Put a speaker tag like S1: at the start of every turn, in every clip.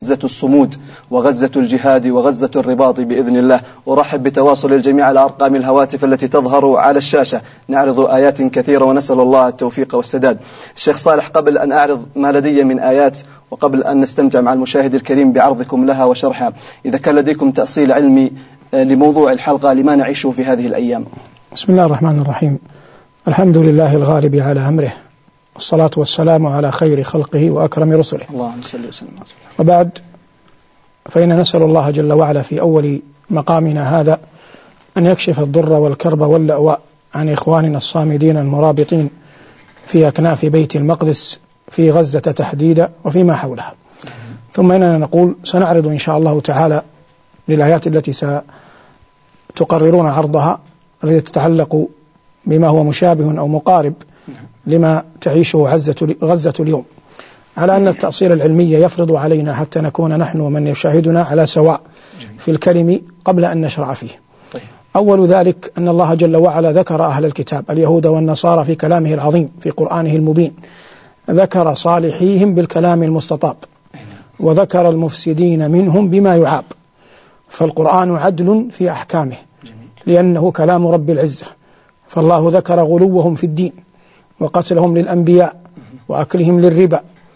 S1: غزة الصمود وغزة الجهاد وغزة الرباط بإذن الله. أرحب بتواصل الجميع على أرقام الهواتف التي تظهر على الشاشة، نعرض آيات كثيرة ونسأل الله التوفيق والسداد. الشيخ صالح، قبل أن أعرض ما لدي من آيات وقبل أن نستمتع مع المشاهد الكريم بعرضكم لها وشرحها، إذا كان لديكم تأصيل علمي لموضوع الحلقة لما نعيشه في هذه الأيام.
S2: بسم الله الرحمن الرحيم. الحمد لله الغالب على أمره، والصلاة والسلام على خير خلقه وأكرم رسله،
S1: اللهم صل وسلم.
S2: وبعد، فإن نسأل الله جل وعلا في أول مقامنا هذا أن يكشف الضر والكرب واللأواء عن إخواننا الصامدين المرابطين في أكناف بيت المقدس في غزة تحديدا وفيما حولها. ثم إننا نقول سنعرض إن شاء الله تعالى للآيات التي ستقررون عرضها، التي تتعلق بما هو مشابه أو مقارب لما تعيشه غزة اليوم، على أن التأصيل العلمي يفرض علينا حتى نكون نحن ومن يشاهدنا على سواء في الكلم قبل أن نشرع فيه. أول ذلك أن الله جل وعلا ذكر أهل الكتاب اليهود والنصارى في كلامه العظيم في قرآنه المبين، ذكر صالحيهم بالكلام المستطاب، وذكر المفسدين منهم بما يعاب. فالقرآن عدل في أحكامه لأنه كلام رب العزة، فالله ذكر غلوهم في الدين وقتلهم للأنبياء وأكلهم للربا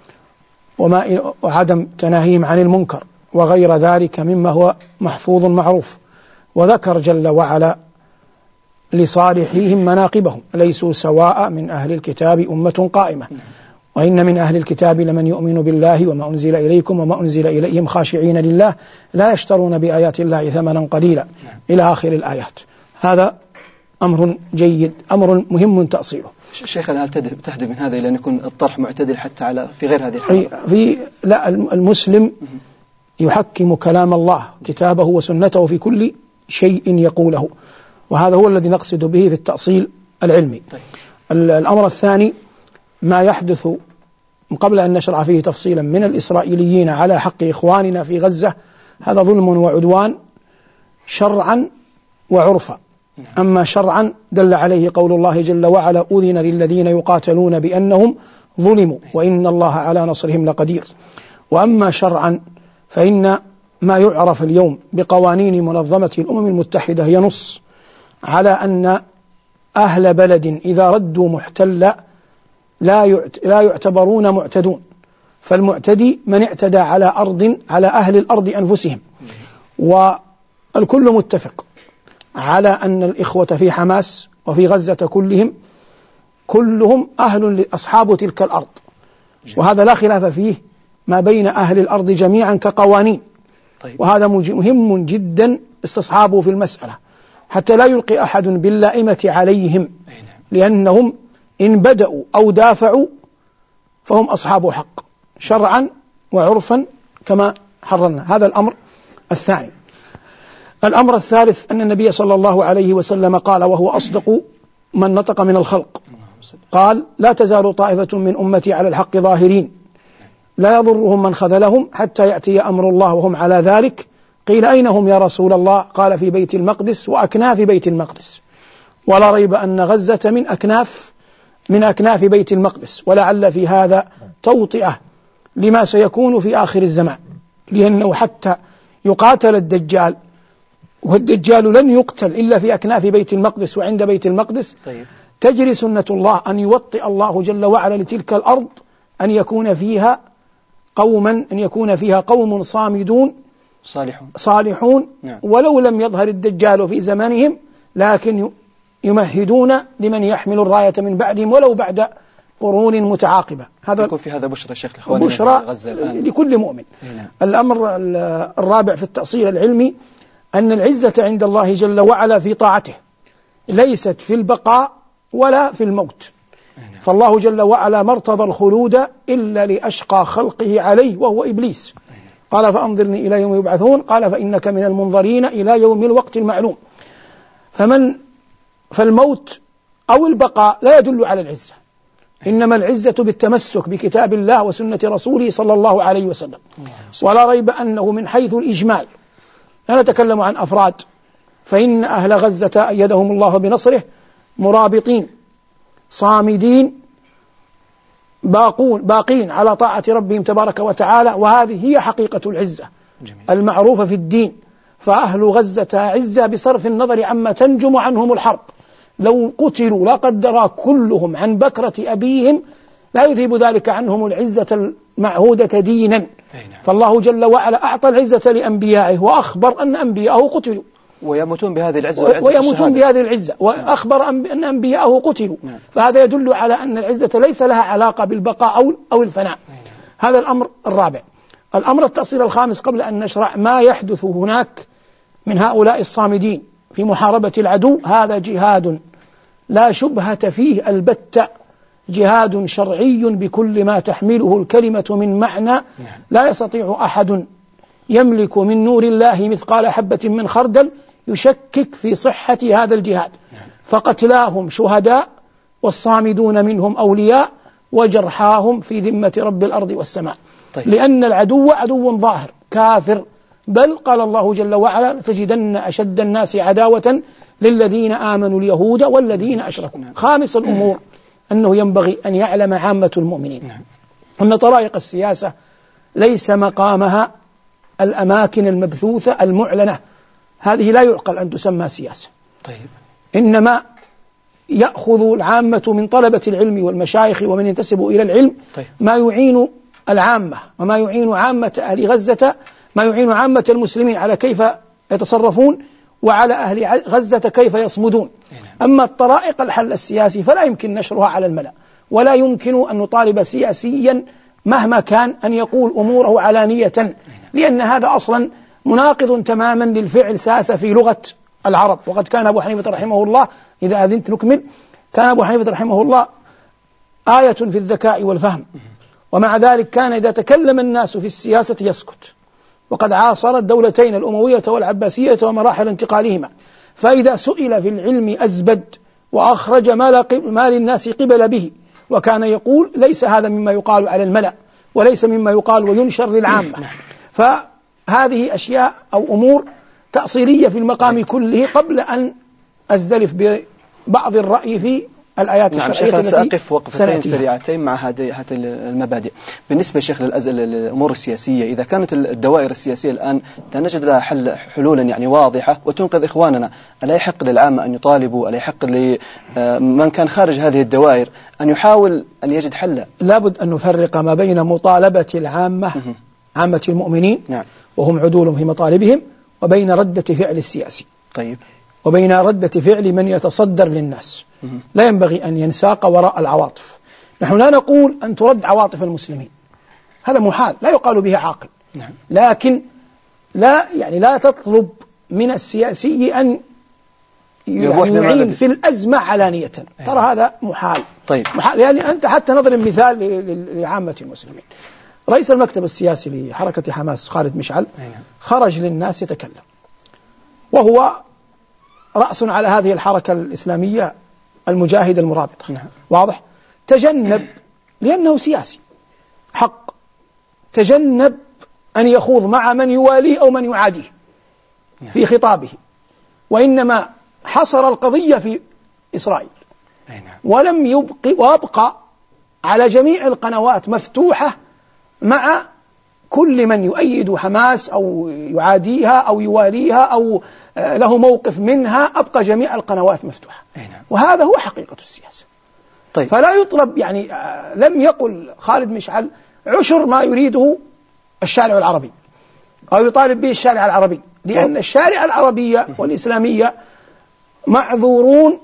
S2: وعدم تناهيهم عن المنكر وغير ذلك مما هو محفوظ معروف. وذكر جل وعلا لصالحيهم مناقبهم، ليسوا سواء من أهل الكتاب أمة قائمة، وإن من أهل الكتاب لمن يؤمن بالله وما أنزل إليكم وما أنزل إليهم خاشعين لله لا يشترون بآيات الله ثمنا قليلا إلى آخر الآيات. هذا أمر جيد، أمر مهم تأصيله.
S1: شيخنا، هل تهدف من هذا إلى أن يكون الطرح معتدل حتى في غير هذه الحالة؟
S2: لا، المسلم يحكم كلام الله كتابه وسنته في كل شيء يقوله، وهذا هو الذي نقصد به في التأصيل العلمي. الأمر الثاني ما يحدث قبل أن نشرع فيه تفصيلا من الإسرائيليين على حق إخواننا في غزة، هذا ظلم وعدوان شرعا وعرفا. أما شرعا دل عليه قول الله جل وعلا: أذن للذين يقاتلون بأنهم ظلموا وإن الله على نصرهم لقدير. وأما شرعا فإن ما يعرف اليوم بقوانين منظمة الأمم المتحدة ينص على أن أهل بلد إذا ردوا محتلا لا يعتبرون معتدون، فالمعتدي من اعتدى على أهل الأرض أنفسهم. والكل متفق على أن الإخوة في حماس وفي غزة كلهم أصحاب تلك الأرض، وهذا لا خلاف فيه ما بين أهل الأرض جميعا كقوانين. وهذا مهم جدا استصحابه في المسألة حتى لا يلقي أحد باللائمة عليهم، لأنهم إن بدأوا أو دافعوا فهم أصحاب حق شرعا وعرفا كما حررنا. هذا الأمر الثاني. الأمر الثالث أن النبي صلى الله عليه وسلم قال، وهو أصدق من نطق من الخلق، قال: لا تزال طائفة من أمتي على الحق ظاهرين لا يضرهم من خذلهم حتى يأتي أمر الله وهم على ذلك. قيل: أين هم يا رسول الله؟ قال: في بيت المقدس وأكناف بيت المقدس. ولا ريب أن غزة من أكناف بيت المقدس، ولعل في هذا توطئة لما سيكون في آخر الزمان، لأنه حتى يقاتل الدجال، والدجال لن يقتل إلا في أكناف بيت المقدس وعند بيت المقدس. تجري سنة الله أن يوطئ الله جل وعلا لتلك الأرض أن يكون فيها قوم صامدون صالحون ولو لم يظهر الدجال في زمانهم، لكن يمهدون لمن يحمل الراية من بعدهم ولو بعد قرون متعاقبة.
S1: هذا يكون في هذا بشرى شيخ
S2: بشرى لكل مؤمن. الأمر الرابع في التأصيل العلمي أن العزة عند الله جل وعلا في طاعته، ليست في البقاء ولا في الموت. فالله جل وعلا ما ارتضى الخلود إلا لأشقى خلقه عليه وهو إبليس. قال: فأنظرني إلى يوم يبعثون. قال: فإنك من المنظرين إلى يوم الوقت المعلوم. فالموت أو البقاء لا يدل على العزة، إنما العزة بالتمسك بكتاب الله وسنة رسوله صلى الله عليه وسلم. ولا ريب أنه من حيث الإجمال، لا نتكلم عن أفراد، فإن أهل غزة أيدهم الله بنصره مرابطين صامدين باقين على طاعة ربهم تبارك وتعالى، وهذه هي حقيقة العزة المعروفة في الدين. فأهل غزة عزة بصرف النظر عما تنجم عنهم الحرب. لو قتلوا لا قدر كلهم عن بكرة أبيهم لا يذهب ذلك عنهم العزة المعهودة دينا. فالله جل وعلا أعطى العزة لأنبيائه وأخبر أن أنبياءه قتلوا
S1: ويموتون بهذه
S2: العزة وأخبر أن أنبياءه قتلوا. فهذا يدل على أن العزة ليس لها علاقة بالبقاء أو الفناء. هذا الأمر الرابع. الأمر التأصيل الخامس قبل أن نشرع ما يحدث هناك من هؤلاء الصامدين في محاربة العدو، هذا جهاد لا شبهة فيه البتة، جهاد شرعي بكل ما تحمله الكلمة من معنى. لا يستطيع أحد يملك من نور الله مثقال حبة من خردل يشكك في صحة هذا الجهاد. فقتلاهم شهداء والصامدون منهم أولياء وجرحاهم في ذمة رب الأرض والسماء. لأن العدو عدو ظاهر كافر، بل قال الله جل وعلا لتجدن أشد الناس عداوة للذين آمنوا اليهود والذين أشركوا. خامس الأمور أنه ينبغي أن يعلم عامة المؤمنين أن طرائق السياسة ليس مقامها الأماكن المبثوثة المعلنة، هذه لا يعقل أن تسمى سياسة. إنما يأخذ العامة من طلبة العلم والمشايخ ومن ينتسب إلى العلم ما يعين العامة وما يعين عامة أهل غزة، ما يعين عامة المسلمين على كيف يتصرفون وعلى أهل غزة كيف يصمدون. أما الطرائق الحل السياسي فلا يمكن نشرها على الملأ، ولا يمكن أن نطالب سياسيا مهما كان أن يقول أموره علانية، لأن هذا أصلا مناقض تماما للفعل ساس في لغة العرب. وقد كان أبو حنيفة رحمه الله، إذا أذنت نكمل، كان أبو حنيفة رحمه الله آية في الذكاء والفهم، ومع ذلك كان إذا تكلم الناس في السياسة يسكت. وقد عاصر الدولتين الأموية والعباسية ومراحل انتقالهما، فإذا سئل في العلم أزبد وأخرج ما للناس قبل به، وكان يقول ليس هذا مما يقال على الملأ وليس مما يقال وينشر للعامة. فهذه أشياء أو أمور تأصيلية في المقام كله قبل أن أزدلف ببعض الرأي في الآيات الشرعية.
S1: سأقف وقفتين سريعتين مع هاتين المبادئ. بالنسبة شيخ للأمور السياسية، إذا كانت الدوائر السياسية الآن لا نجد لها حلولا يعني واضحة وتنقذ إخواننا، ألا يحق للعامة أن يطالبوا، ألا يحق لمن كان خارج هذه الدوائر أن يحاول أن يجد حلا؟
S2: لابد أن نفرق ما بين مطالبة العامة عامة المؤمنين وهم عدول في مطالبهم، وبين ردة فعل السياسي. وبين ردة فعل من يتصدر للناس. لا ينبغي أن ينساق وراء العواطف. نحن لا نقول أن ترد عواطف المسلمين، هذا محال لا يقال به عاقل. لكن لا تطلب من السياسي أن يعين في الأزمة علانية. ترى هذا محال. محال يعني أنت حتى نضرب مثال لعامة المسلمين. رئيس المكتب السياسي لحركة حماس خالد مشعل خرج للناس يتكلم، وهو رأس على هذه الحركة الإسلامية المجاهدة المرابطة. واضح؟ تجنب، لأنه سياسي حق، تجنب أن يخوض مع من يواليه أو من يعاديه في خطابه، وإنما حصر القضية في إسرائيل ولم وابقى على جميع القنوات مفتوحة مع كل من يؤيد حماس أو يعاديها أو يواليها أو له موقف منها، أبقى جميع القنوات مفتوحة. وهذا هو حقيقة السياسة. فلا يطلب، يعني لم يقل خالد مشعل عشر ما يريده الشارع العربي أو يطالب به الشارع العربي، لأن الشارع العربية والإسلامية معذورون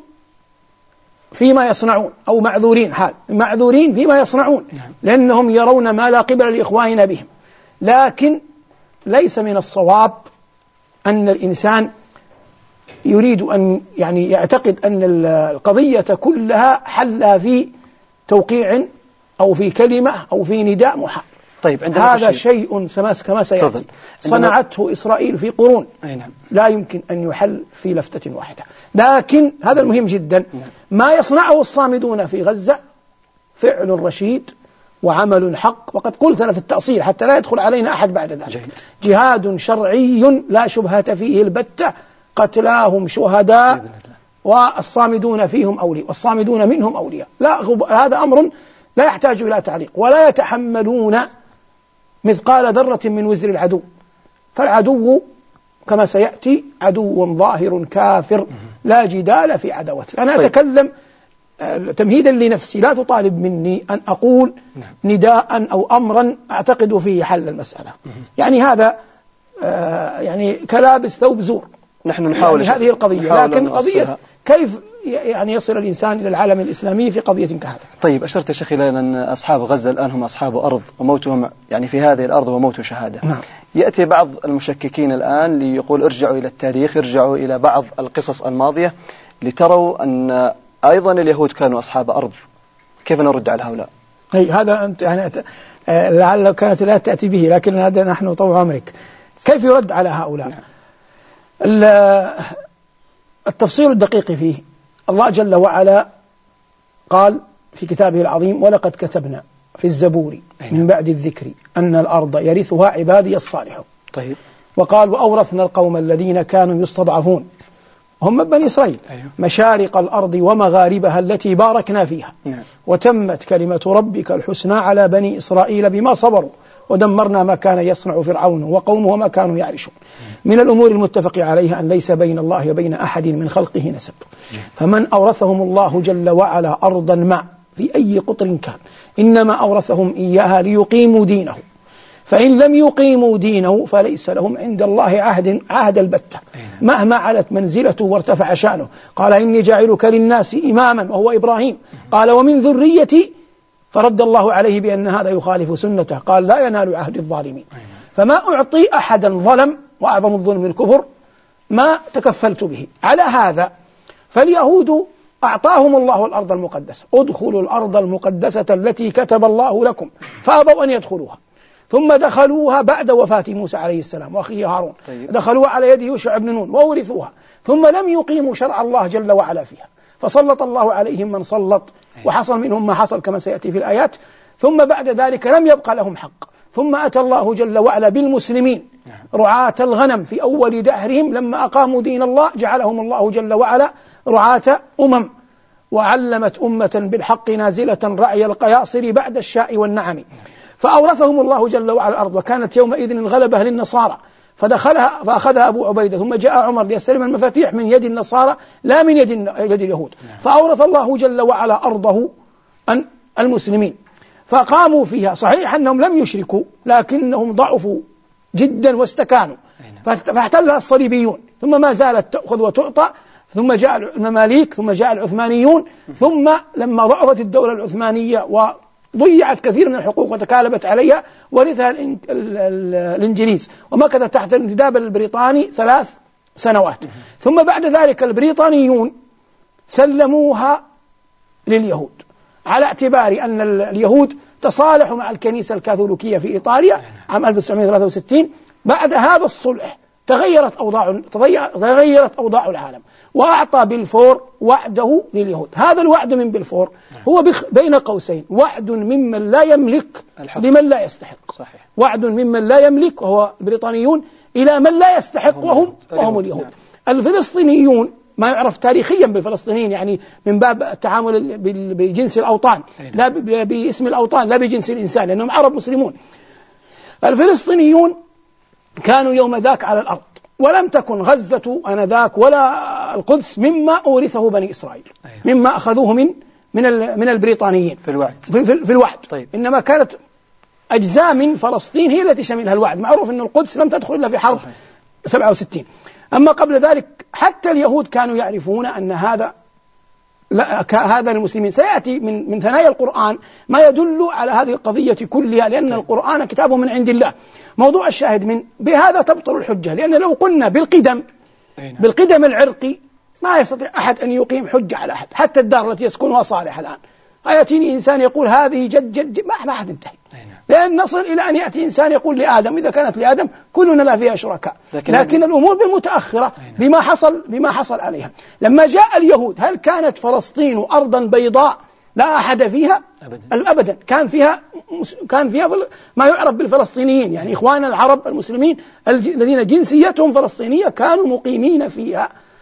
S2: فيما يصنعون، أو معذورين فيما يصنعون، لأنهم يرون ما لا قبل لإخواننا بهم. لكن ليس من الصواب أن الإنسان يريد أن يعتقد أن القضية كلها حلها في توقيع أو في كلمة أو في نداء محال. هذا شيء كما سيأتي صنعته إسرائيل في قرون، لا يمكن أن يحل في لفتة واحدة. لكن هذا المهم جدا، ما يصنعه الصامدون في غزة فعل رشيد وعمل حق. وقد قلت أنا في التأصيل حتى لا يدخل علينا أحد بعد ذلك، جهاد شرعي لا شبهة فيه البتة، قتلاهم شهداء والصامدون فيهم أولياء والصامدون منهم أولياء. لا، هذا أمر لا يحتاج إلى تعليق، ولا يتحملون مثقال ذرة من وزر العدو. فالعدو كما سيأتي عدو ظاهر كافر لا جدال في عداوته. أنا أتكلم تمهيدا لنفسي، لا تطالب مني أن أقول نداء أو أمرا أعتقد فيه حل المسألة. يعني هذا يعني كلابس ثوب زور.
S1: نحن نحاول
S2: يعني هذه القضية، لكن قضية كيف يعني يصل الإنسان إلى العالم الإسلامي في قضية كهذا.
S1: طيب، أشرت يا شيخ إلى أن أصحاب غزة الآن هم أصحاب أرض، وموتهم يعني في هذه الأرض وموت شهادة.
S2: نعم.
S1: يأتي بعض المشككين الآن ليقول ارجعوا إلى التاريخ، ارجعوا إلى بعض القصص الماضية لتروا أن أيضا اليهود كانوا أصحاب أرض. كيف نرد على هؤلاء؟
S2: هذا أنت يعني لعل كانت لا تأتي به، لكن هذا نحن طوع عمرك. كيف يرد على هؤلاء؟
S1: نعم.
S2: التفصيل الدقيق فيه، الله جل وعلا قال في كتابه العظيم: ولقد كتبنا في الزبور من بعد الذكر أن الأرض يرثها عبادي الصالحون.
S1: طيب.
S2: وقال: وأورثنا القوم الذين كانوا يستضعفون هم بني إسرائيل مشارق الأرض ومغاربها التي باركنا فيها. وتمت كلمة ربك الحسنى على بني إسرائيل بما صبروا ودمرنا ما كان يصنع فرعون وقومه وما كانوا يعرشون. من الأمور المتفق عليها أن ليس بين الله وبين أحد من خلقه نسب. فمن أورثهم الله جل وعلا أرضا ما في أي قطر كان إنما أورثهم إياها ليقيموا دينه، فإن لم يقيموا دينه فليس لهم عند الله عهد البتة مهما علت منزلته وارتفع شأنه. قال: إني جاعلك للناس إماما، وهو إبراهيم. قال: ومن ذريتي، فرد الله عليه بأن هذا يخالف سنته. قال: لا ينال عهد الظالمين. فما أعطي أحدا ظلم، وأعظم الظلم الكفر، ما تكفلت به. على هذا فاليهود أعطاهم الله الأرض المقدسة: ادخلوا الأرض المقدسة التي كتب الله لكم، فأبوا أن يدخلوها. ثم دخلوها بعد وفاة موسى عليه السلام وأخيه هارون. دخلوها على يد يوشع بن نون وورثوها، ثم لم يقيموا شرع الله جل وعلا فيها، فسلط الله عليهم من سلط، وحصل منهم ما حصل كما سيأتي في الآيات. ثم بعد ذلك لم يبقى لهم حق. ثم أتى الله جل وعلا بالمسلمين رعاة الغنم في أول دهرهم، لما أقاموا دين الله جعلهم الله جل وعلا رعاة أمم، وعلمت أمة بالحق نازلة رعي القياصر بعد الشاء والنعم. فأورثهم الله جل وعلا الأرض، وكانت يومئذ الغلبة للنصارى، فأخذها أبو عبيدة، ثم جاء عمر ليستلم المفاتيح من يد النصارى لا من يد اليهود. فأورث الله جل وعلا أرضه المسلمين، فقاموا فيها. صحيح أنهم لم يشركوا، لكنهم ضعفوا جدا واستكانوا، فاحتلها الصليبيون، ثم ما زالت تأخذ وتعطى، ثم جاء المماليك، ثم جاء العثمانيون، ثم لما ضعفت الدولة العثمانية وضيعت كثير من الحقوق وتكالبت عليها، ورثها الإنجليز، ومكث تحت الانتداب البريطاني 3 سنوات. ثم بعد ذلك البريطانيون سلموها لليهود، على اعتبار أن اليهود تصالحوا مع الكنيسة الكاثوليكية في إيطاليا عام 1963. بعد هذا الصلح تغيرت أوضاع العالم، وأعطى بلفور وعده لليهود. هذا الوعد من بلفور هو بين قوسين وعد ممن لا يملك لمن لا يستحق. صحيح. وعد ممن لا يملك وهو البريطانيون إلى من لا يستحق وهم اليهود. الفلسطينيون ما يعرف تاريخيا بالفلسطينيين، يعني من باب التعامل بجنس الأوطان، لا باسم الأوطان، لا بجنس الإنسان، لأنهم عرب مسلمون. الفلسطينيون كانوا يوم ذاك على الأرض، ولم تكن غزة آنذاك ولا القدس مما أورثه بني إسرائيل، مما أخذوه من البريطانيين في الوعد. طيب. إنما كانت أجزاء من فلسطين هي التي شملها الوعد. معروف أن القدس لم تدخل إلا في حرب 67. أما قبل ذلك حتى اليهود كانوا يعرفون أن هذا للمسلمين. سيأتي من ثنايا القرآن ما يدل على هذه القضية كلها، لأن القرآن كتاب من عند الله. موضوع الشاهد بهذا تبطل الحجة، لأن لو قلنا بالقدم العرقي ما يستطيع أحد أن يقيم حجة على أحد، حتى الدار التي يسكنها صالح الآن يأتيني إنسان يقول هذه جد ما أحد انتهي، لأن نصل إلى أن يأتي إنسان يقول لآدم إذا كانت لآدم كلنا لا فيها شركاء. لكن الأمور بالمتأخرة بما حصل عليها. لما جاء اليهود هل كانت فلسطين أرضا بيضاء لا أحد فيها؟ أبدا. كان فيها ما يعرف بالفلسطينيين، يعني إخوان العرب المسلمين الذين جنسيتهم فلسطينية كانوا مقيمين فيها.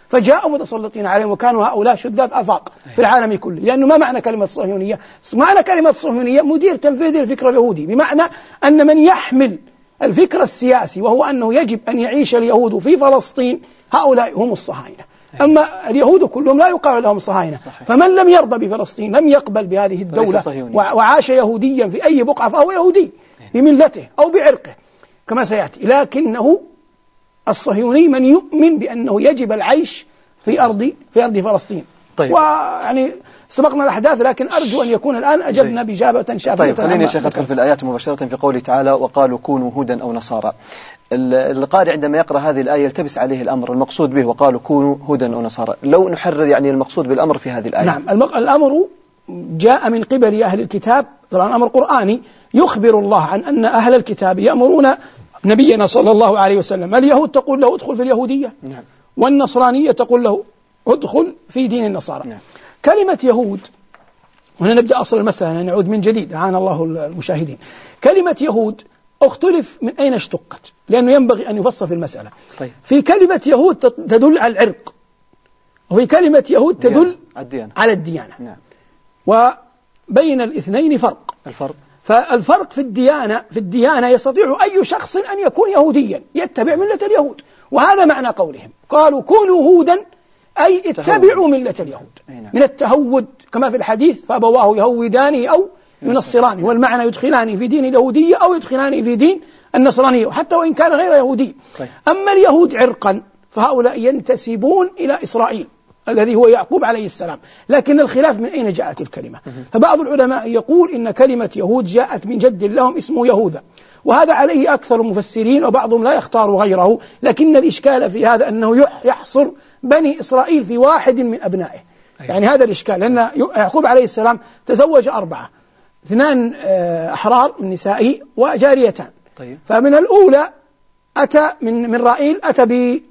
S2: فجاءوا متسلطين عليهم، وكانوا هؤلاء شذاذ آفاق في العالم كله. لأنه ما معنى كلمة صهيونية؟ معنى كلمة صهيونية مدير تنفيذي الفكر اليهودي، بمعنى أن من يحمل الفكر السياسي وهو أنه يجب أن يعيش اليهود في فلسطين، هؤلاء هم الصهاينة. أما اليهود كلهم لا يقال لهم صهاينة. فمن لم يرضى بفلسطين لم يقبل بهذه الدولة وعاش يهوديا في أي بقعة فهو يهودي بملته أو بعرقه كما سيأتي. لكنه الصهيوني من يؤمن بأنه يجب العيش في أرض فلسطين.
S1: طيب.
S2: ويعني سبقنا الأحداث، لكن أرجو أن يكون الآن أجبنا بإجابة شافية.
S1: طيب خليني يا شيخ أدخل في الآيات مباشرة في قوله تعالى وقالوا كونوا هودا أو نصارى. القارئ عندما يقرأ هذه الآية يلتبس عليه الأمر المقصود به وقالوا كونوا هودا أو نصارى. لو نحرر يعني المقصود بالأمر في هذه الآية.
S2: نعم، الأمر جاء من قبل أهل الكتاب، طبعا أمر قرآني يخبر الله عن أن أهل الكتاب يأمرون نبينا صلى الله عليه وسلم. اليهود تقول له ادخل في اليهودية،
S1: نعم.
S2: والنصرانية تقول له ادخل في دين النصارى.
S1: نعم.
S2: كلمة يهود، وهنا نبدأ أصل المسألة، نعود من جديد، أعان الله المشاهدين. كلمة يهود اختلف من أين اشتقت، لأنه ينبغي أن يفصل في المسألة.
S1: طيب.
S2: في كلمة يهود تدل على العرق، وفي كلمة يهود تدل على الديانة.
S1: نعم.
S2: وبين الاثنين فرق. فالفرق في الديانة يستطيع أي شخص أن يكون يهوديا يتبع ملة اليهود، وهذا معنى قولهم قالوا كونوا هودا، أي اتبعوا ملة اليهود. من التهود كما في الحديث فأبواه يهودانه أو ينصرانه، والمعنى يدخلاني في دين اليهودية أو يدخلاني في دين النصرانية، حتى وإن كان غير يهودي. أما اليهود عرقا فهؤلاء ينتسبون إلى إسرائيل الذي هو يعقوب عليه السلام، لكن الخلاف من أين جاءت الكلمة. فبعض العلماء يقول إن كلمة يهود جاءت من جد لهم اسمه يهوذا، وهذا عليه أكثر المفسرين، وبعضهم لا يختار غيره. لكن الإشكال في هذا أنه يحصر بني إسرائيل في واحد من أبنائه. يعني هذا الإشكال، لأن يعقوب عليه السلام تزوج 4، 2 أحرار من نسائه وجاريتان. فمن الأولى أتى من رائيل أتى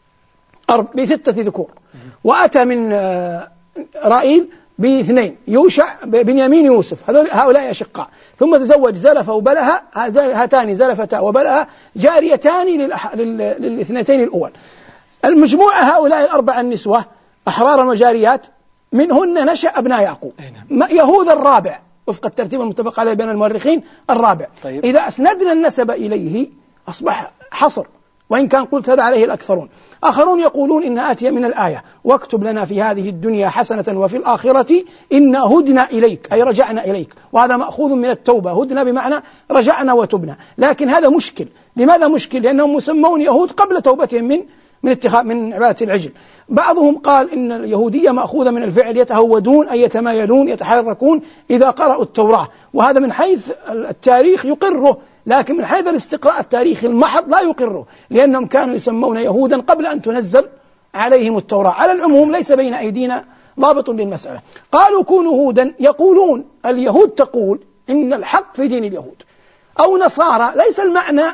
S2: ب6 ذكور، وأتى من رائيل ب2، يوشع بنيامين يوسف، هؤلاء أشقاء. ثم تزوج زلفة وبلها، هاتان زلفتا وبلها جاريتان للاثنتين الأول. المجموعة هؤلاء 4 النسوة أحرارا وجاريات، منهن نشأ أبناء يعقوب. يهوذا الرابع وفق الترتيب المتفق عليه بين المؤرخين الرابع.
S1: طيب.
S2: إذا أسندنا النسب إليه أصبح حصر، وإن كان قلت هذا عليه الأكثرون. آخرون يقولون إن آتي من الآية واكتب لنا في هذه الدنيا حسنة وفي الآخرة إنا هدنا إليك، أي رجعنا إليك، وهذا مأخوذ من التوبة، هدنا بمعنى رجعنا وتبنا. لكن هذا مشكل. لماذا مشكل؟ لأنهم مسمون يهود قبل توبتهم من عبادة العجل. بعضهم قال إن اليهودية مأخوذة من الفعل يتهودون، أي يتمايلون يتحركون إذا قرأوا التوراة، وهذا من حيث التاريخ يقره، لكن من حيث الاستقراء التاريخي المحض لا يقره، لأنهم كانوا يسمون يهودا قبل أن تنزل عليهم التوراة. على العموم ليس بين أيدينا ضابط للمسألة. قالوا كونوا هودا، يقولون اليهود تقول إن الحق في دين اليهود، أو نصارى، ليس المعنى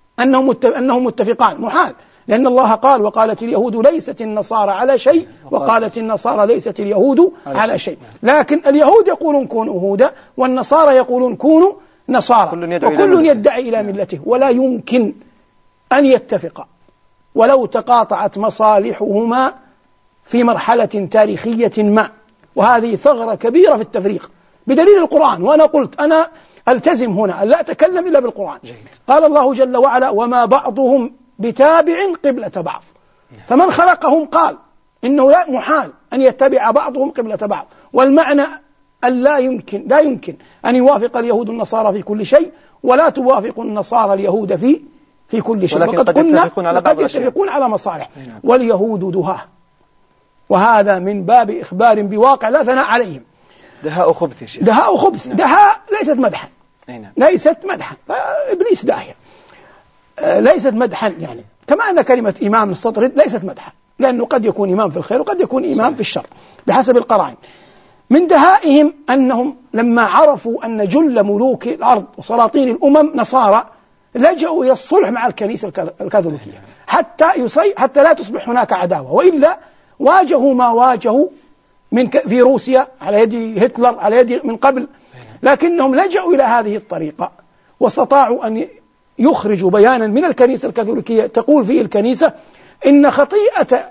S2: أنهم متفقان، محال، لأن الله قال وقالت اليهود ليست النصارى على شيء، وقالت النصارى ليست اليهود على شيء. لكن اليهود يقولون كونوا هودا، والنصارى يقولون كونوا نصارى، وكل يدعي إلى ملته، ولا يمكن أن يتفقا ولو تقاطعت مصالحهما في مرحلة تاريخية ما. وهذه ثغرة كبيرة في التفريق بدليل القرآن. وأنا قلت أنا ألتزم هنا أن لا أتكلم إلا بالقرآن. قال الله جل وعلا وما بعضهم بتابع قبلة بعض، فمن خلقهم قال إنه لا محال أن يتبع بعضهم قبلة بعض، والمعنى أن لا يمكن أن يوافق اليهود النصارى في كل شيء، ولا توافق النصارى اليهود في كل شيء،
S1: وقد
S2: يتفقون على مصالح. واليهود دهاة، وهذا من باب إخبار بواقع لا ثناء عليهم.
S1: دهاء خبث يا شيخ.
S2: دهاء خبث. دهاء ليست مدحا، ليست مدحا، إبليس داهية، ليست مدحا. يعني كما أن كلمة إمام مستطرد ليست مدحا، لأنه قد يكون إمام في الخير وقد يكون إمام في الشر بحسب القرائن. من دهائهم أنهم لما عرفوا أن جل ملوك الأرض وسلاطين الأمم نصارى لجأوا إلى الصلح مع الكنيسة الكاثوليكية حتى لا تصبح هناك عداوة، وإلا واجهوا ما واجهوا في روسيا على يد هتلر على يد من قبل. لكنهم لجأوا إلى هذه الطريقة واستطاعوا أن يخرجوا بيانا من الكنيسة الكاثوليكية تقول فيه الكنيسة إن خطيئة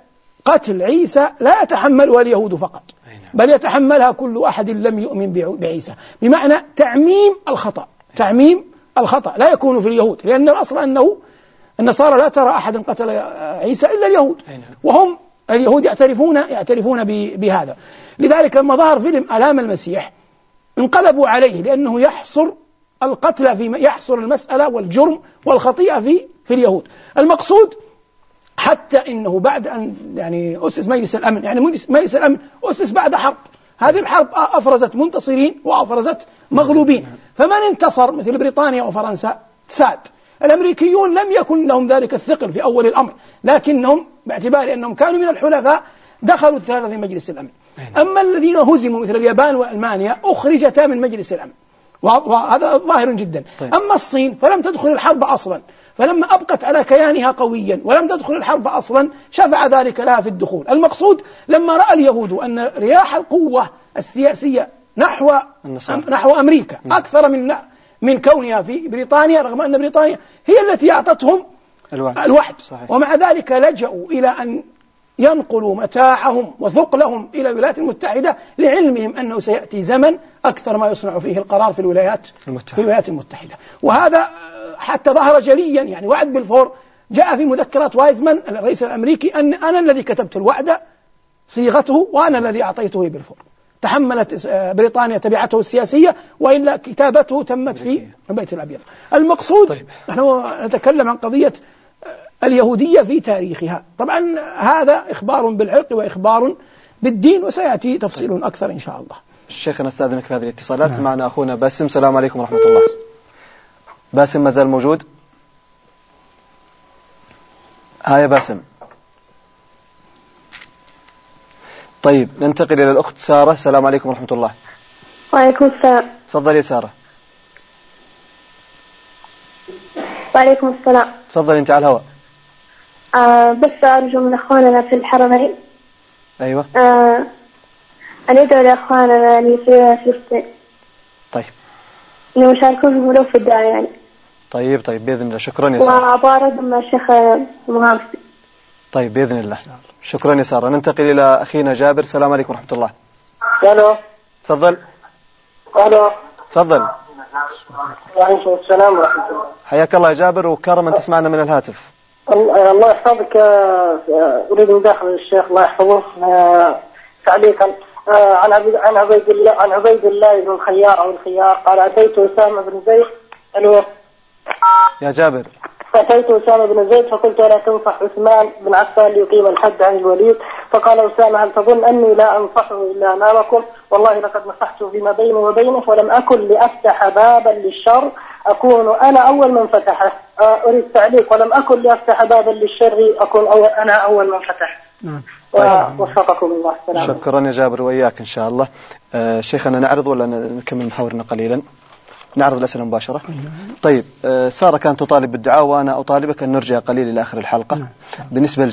S2: قتل عيسى لا يتحملها اليهود فقط، بل يتحملها كل أحد لم يؤمن بعيسى، بمعنى تعميم الخطأ. تعميم الخطأ لا يكون في اليهود، لأن الأصل أنه النصارى لا ترى أحد قتل عيسى إلا اليهود، وهم اليهود يعترفون بهذا. لذلك لما ظهر فيلم آلام المسيح انقلبوا عليه، لأنه يحصر القتل يحصر المسألة والجرم والخطيئة في اليهود. المقصود حتى إنه بعد أن يعني أسس مجلس الأمن، يعني مجلس الأمن أسس بعد حرب، هذه الحرب أفرزت منتصرين وأفرزت مغلوبين، فمن انتصر مثل بريطانيا وفرنسا ساد. الأمريكيون لم يكن لهم ذلك الثقل في أول الأمر، لكنهم باعتبار أنهم كانوا من الحلفاء دخلوا الثلاثة في مجلس الأمن. أما الذين هزموا مثل اليابان وألمانيا أخرجتا من مجلس الأمن، وهذا ظاهر جدا. أما الصين فلم تدخل الحرب أصلا، فلما أبقت على كيانها قويا ولم تدخل الحرب أصلا شفع ذلك لها في الدخول. المقصود لما رأى اليهود أن رياح القوة السياسية نحو أمريكا أكثر من كونها في بريطانيا، رغم أن بريطانيا هي التي أعطتهم الوعد، ومع ذلك لجأوا إلى أن ينقلوا متاعهم وثقلهم إلى الولايات المتحدة، لعلمهم أنه سيأتي زمن أكثر ما يصنع فيه القرار في الولايات المتحدة. وهذا حتى ظهر جليا، يعني وعد بلفور جاء في مذكرات وايزمان الرئيس الأمريكي أن أنا الذي كتبت الوعد صيغته وأنا الذي أعطيته بلفور. تحملت بريطانيا تبعته السياسية، وإلا كتابته تمت في البيت الأبيض. المقصود نحن نتكلم عن قضية اليهودية في تاريخها، طبعا هذا إخبار بالعرق وإخبار بالدين، وسيأتي تفصيل أكثر إن شاء الله.
S1: الشيخ نستأذنك في هذه الاتصالات. معنا أخونا باسم. السلام عليكم ورحمة الله. باسم ما زال موجود؟ يا باسم. طيب ننتقل إلى الأخت سارة. السلام عليكم ورحمة الله.
S3: وعليكم السلام.
S1: تفضلي يا سارة.
S3: وعليكم السلام.
S1: تفضلي أنت على الهواء.
S3: بس أرجو من أخواننا في الحرمين
S1: أيوة
S3: أن يدعو لأخواننا في فلسطين.
S1: طيب
S3: أن يشاركون ولو في الدعاء يعني.
S1: طيب بإذن الله. شكرا يا سارة.
S3: وأبارد مع الشيخ المهامسي.
S1: طيب بإذن الله. شكرا يا سارة. ننتقل إلى أخينا جابر. السلام عليكم ورحمة الله.
S4: الو.
S1: تفضل.
S4: الو.
S1: تفضل.
S4: وعليكم السلام ورحمة الله.
S1: حياك الله يا جابر، وكرم أن تسمعنا من الهاتف.
S4: الله يحفظك. أريد مداخلة للشيخ الله يحفظه تعليقا عن عبيد الله بن الخيار أو الخيار قال أتيت أسامة بن زيد. الو
S1: يا جابر.
S4: أتيت أسامة بن زيد فقلت لا تنصح عثمان بن عفان ليقيم الحد عن الوليد، فقال أسامة هل تظن أني لا أنصحه إلا أمامكم؟ والله لقد نصحته فيما بيني وبينه ولم أكن لأفتح بابا للشر أكون أنا أول من فتحه. أريد تعليق. ولم أكن لأفتح بابا للشر أكون أنا أول من فتحه. ووفقكم الله. السلام.
S1: شكرا يا جابر وإياك إن شاء الله. شيخنا نعرض ولا نكمل محاورنا قليلا؟ نعرض الأسئلة مباشرة. طيب سارة كانت تطالب بالدعاء، وأنا أطالبك أن نرجع قليل إلى آخر الحلقة. بالنسبة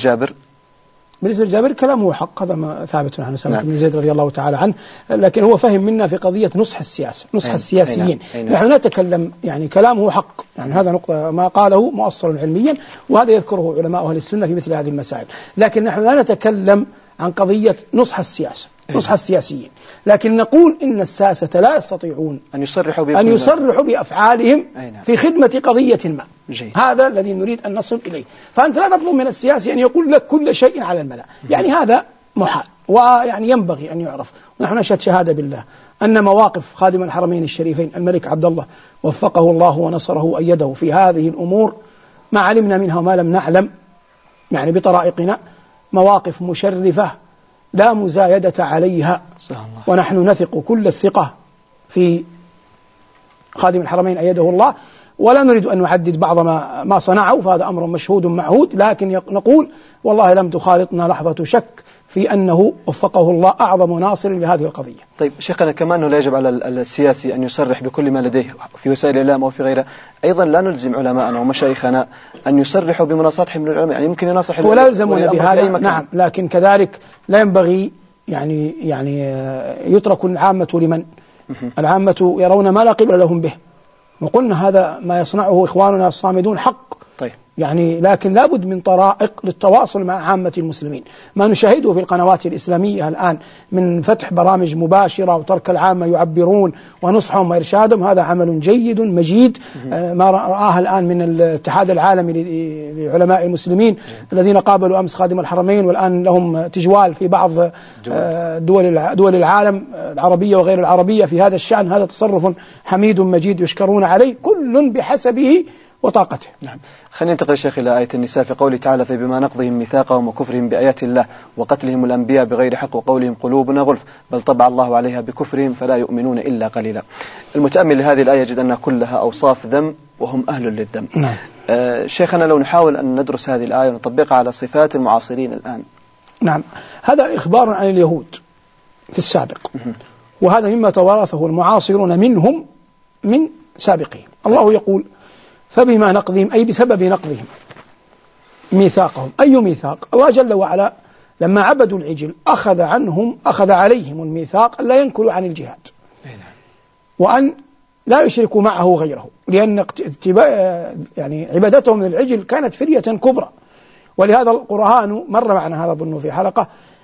S1: لجابر
S2: كلامه حق، هذا ما ثابت عن أسامة بن زيد رضي الله تعالى عنه، لكن هو فهم منا في قضية نصح السياسة، نصح السياسيين. نحن نتكلم يعني كلامه حق، يعني هذا نقطة ما قاله مؤصل علميا، وهذا يذكره علماء أهل السنة في مثل هذه المسائل. لكن نحن لا نتكلم عن قضية نصح السياسة، نصح السياسيين، لكن نقول إن الساسة لا يستطيعون أن يصرحوا بأفعالهم في خدمة قضية ما. هذا الذي نريد أن نصل إليه. فأنت لا تطلب من السياسي أن يقول لك كل شيء على الملأ، يعني هذا محال، ويعني ينبغي أن يعرف. ونحن نشهد شهادة بالله أن مواقف خادم الحرمين الشريفين الملك عبد الله وفقه الله ونصره وأيده في هذه الأمور ما علمنا منها وما لم نعلم، يعني بطرائقنا، مواقف مشرفة لا مزايدة عليها. ونحن نثق كل الثقة في خادم الحرمين أيده الله، ولا نريد أن نعدد بعض ما صنعوا، فهذا أمر مشهود معهود، لكن نقول والله لم تخالطنا لحظة شك في أنه وفقه الله أعظم ناصر لهذه القضية.
S1: طيب شيخنا، كما أنه لا يجب على السياسي أن يصرح بكل ما لديه في وسائل الإعلام أو في غيرها، أيضا لا نلزم علماءنا ومشايخنا أن يصرحوا بمناصاتهم من العلماء، يعني يمكن يناصح
S2: ولا يلزمون بهذا. نعم، لكن كذلك لا ينبغي يعني يترك العامة لمن العامة يرون ما لا قبل لهم به، وقلنا هذا ما يصنعه إخواننا الصامدون حق.
S1: طيب.
S2: يعني لكن لابد من طرائق للتواصل مع عامة المسلمين. ما نشاهده في القنوات الإسلامية الآن من فتح برامج مباشرة وترك العامة يعبرون ونصحهم وإرشادهم، هذا عمل جيد مجيد. ما رآه الآن من الاتحاد العالمي لعلماء المسلمين الذين قابلوا أمس خادم الحرمين، والآن لهم تجوال في بعض دول العالم العربية وغير العربية في هذا الشأن، هذا تصرف حميد مجيد يشكرون عليه، كل بحسبه وطاقته.
S1: نعم. خلينا ننتقل شيخ إلى آية النساء في قوله تعالى: فبما نقضهم ميثاقهم وكفرهم بآيات الله وقتلهم الأنبياء بغير حق وقولهم قلوبنا غلف بل طبع الله عليها بكفرهم فلا يؤمنون إلا قليلا. المتأمل لهذه الآية يجد أنها كلها أوصاف ذم وهم أهل للذم.
S2: نعم.
S1: شيخنا لو نحاول أن ندرس هذه الآية ونطبقها على صفات المعاصرين الآن.
S2: نعم، هذا إخبار عن اليهود في السابق، وهذا مما توارثه المعاصرون منهم من سابقهم. الله يقول: فبما نقضهم، أي بسبب نقضهم ميثاقهم. أي ميثاق؟ الله جل وعلا لما عبدوا العجل أخذ عليهم الميثاق ألا ينكلوا عن الجهاد وأن لا يشركوا معه غيره، لأن يعني عبادتهم للعجل كانت فرية كبرى. ولهذا القرآن مر معنا هذا ظنه في حلقة،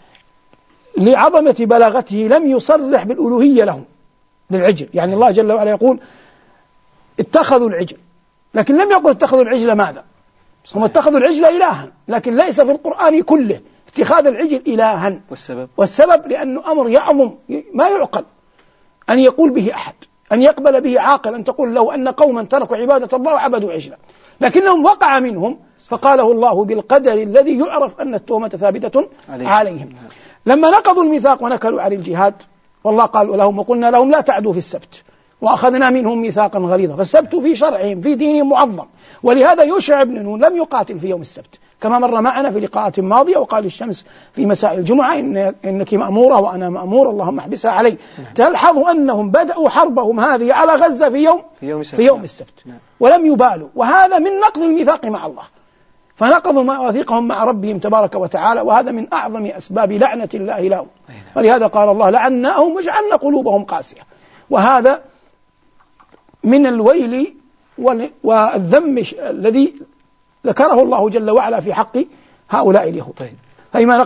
S2: لعظمة بلاغته لم يصرح بالألوهية لهم للعجل. يعني الله جل وعلا يقول: اتخذوا العجل، لكن لم يقل اتخذوا العجل ماذا؟ هم اتخذوا العجل إلها، لكن ليس في القرآن كله اتخاذ العجل إلها. والسبب لأنه أمر يعظم ما يعقل أن يقول به أحد، أن يقبل به عاقل، أن تقول له أن قوما تركوا عبادة الله وعبدوا عجلا، لكنهم وقع منهم فقاله الله بالقدر الذي يعرف أن التهمة ثابتة عليهم. لما نقضوا الميثاق ونكلوا على الجهاد، والله قال لهم: وقلنا لهم لا تعدوا في السبت وأخذنا منهم ميثاقا غليظا. فالسبت في شرعهم في دينهم معظم، ولهذا يوشع بن نون لم يقاتل في يوم السبت كما مر معنا في لقاءات ماضية، وقال الشمس في مساء الجمعة: إنك مأمورة وأنا مأمور، اللهم احبسها علي. تلحظوا أنهم بدأوا حربهم هذه على غزة في يوم السبت ولم يبالوا، وهذا من نقض الميثاق مع الله، فنقضوا مواثيقهم مع ربهم تبارك وتعالى، وهذا من أعظم أسباب لعنة الله لهم. ولهذا قال الله: لعناهم وجعلنا قلوبهم قاسية. وهذا من الويل والذم الذي ذكره الله جل وعلا في حق هؤلاء اليهود. فبما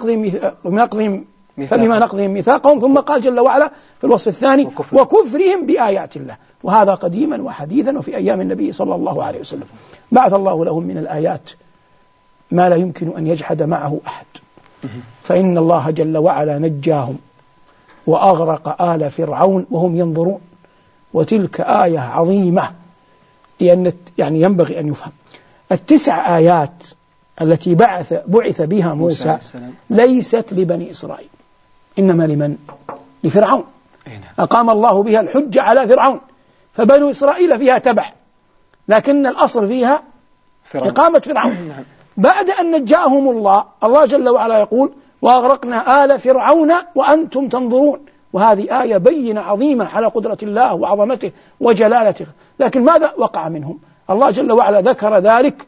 S2: نقضهم ميثاقهم، ثم قال جل وعلا في الوصف الثاني: وكفرهم بآيات الله. وهذا قديما وحديثا وفي أيام النبي صلى الله عليه وسلم. بعث الله لهم من الآيات ما لا يمكن أن يجحد معه أحد، فإن الله جل وعلا نجاهم وأغرق آل فرعون وهم ينظرون. وتلك آية عظيمة، لأن يعني ينبغي أن يفهم 9 آيات التي بعث بها موسى ليست لبني إسرائيل، إنما لفرعون. أقام الله بها الحجة على فرعون، فبنو إسرائيل فيها تبع، لكن الأصل فيها إقامة فرعون. بعد أن نجاهم الله جل وعلا يقول: وأغرقنا آل فرعون وأنتم تنظرون. وهذه آية بينة عظيمة على قدرة الله وعظمته وجلالته. لكن ماذا وقع منهم؟ الله جل وعلا ذكر ذلك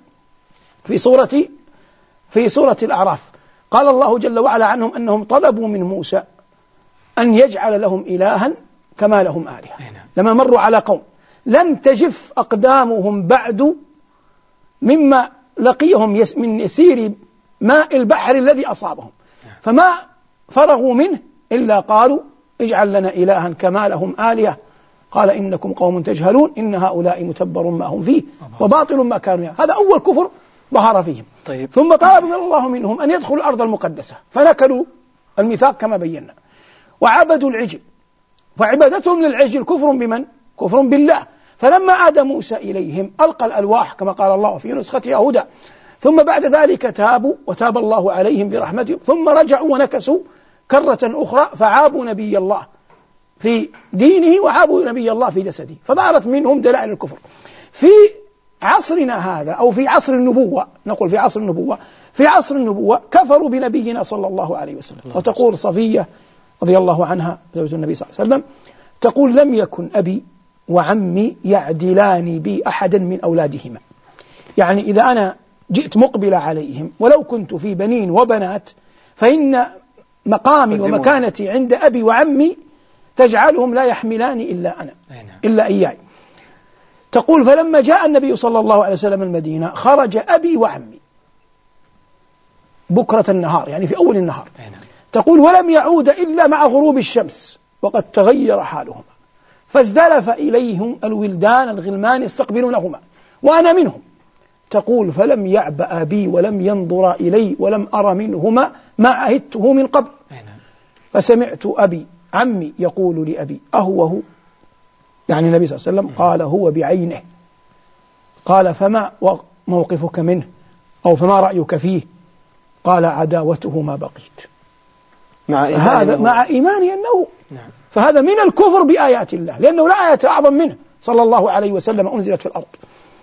S2: في سورة الأعراف. قال الله جل وعلا عنهم أنهم طلبوا من موسى أن يجعل لهم إلها كما لهم آلهة. لما مروا على قوم لم تجف أقدامهم بعد مما لقيهم من يسير ماء البحر الذي أصابهم، فما فرغوا منه إلا قالوا: اجعل لنا إلها كما لهم آلهة. قال: إنكم قوم تجهلون، إن هؤلاء متبر ما هم فيه وباطل ما كانوا يعملون. هذا أول كفر ظهر فيهم. ثم طلب الله منهم أن يدخلوا الأرض المقدسة، فنكلوا الميثاق كما بينا وعبدوا العجل، فعبادتهم للعجل كفر بمن؟ كفر بالله. فلما عاد موسى إليهم ألقى الألواح كما قال الله في نسختها هدى، ثم بعد ذلك تابوا وتاب الله عليهم برحمته، ثم رجعوا ونكسوا كرة أخرى فعابوا نبي الله في دينه وعابوا نبي الله في جسده، فظهرت منهم دلائل الكفر. في عصرنا هذا أو في عصر النبوة، نقول في عصر النبوة كفروا بنبينا صلى الله عليه وسلم. وتقول صفية رضي الله عنها زوجة النبي صلى الله عليه وسلم، تقول: لم يكن أبي وعمي يعدلان بي أحدا من أولادهما. يعني إذا أنا جئت مقبل عليهم ولو كنت في بنين وبنات، فإن مقامي ومكانتي عند أبي وعمي تجعلهم لا يحملاني إلا أنا، إلا إياي. تقول فلما جاء النبي صلى الله عليه وسلم المدينة خرج أبي وعمي بكرة النهار، يعني في أول النهار. تقول ولم يعود إلا مع غروب الشمس وقد تغير حالهما، فازدلف إليهم الولدان الغلمان يستقبلونهما وأنا منهم. تقول فلم يعبأ بي ولم ينظر إلي ولم أر منهما ما عهدته من قبل، فسمعت أبي عمي يقول لأبي أهوه، يعني النبي صلى الله عليه وسلم، قال هو بعينه. قال فما موقفك منه أو فما رأيك فيه؟ قال عداوته ما بقيت. هذا مع إيماني أنه فهذا من الكفر بآيات الله، لأنه لا آية أعظم منه صلى الله عليه وسلم أنزلت في الأرض.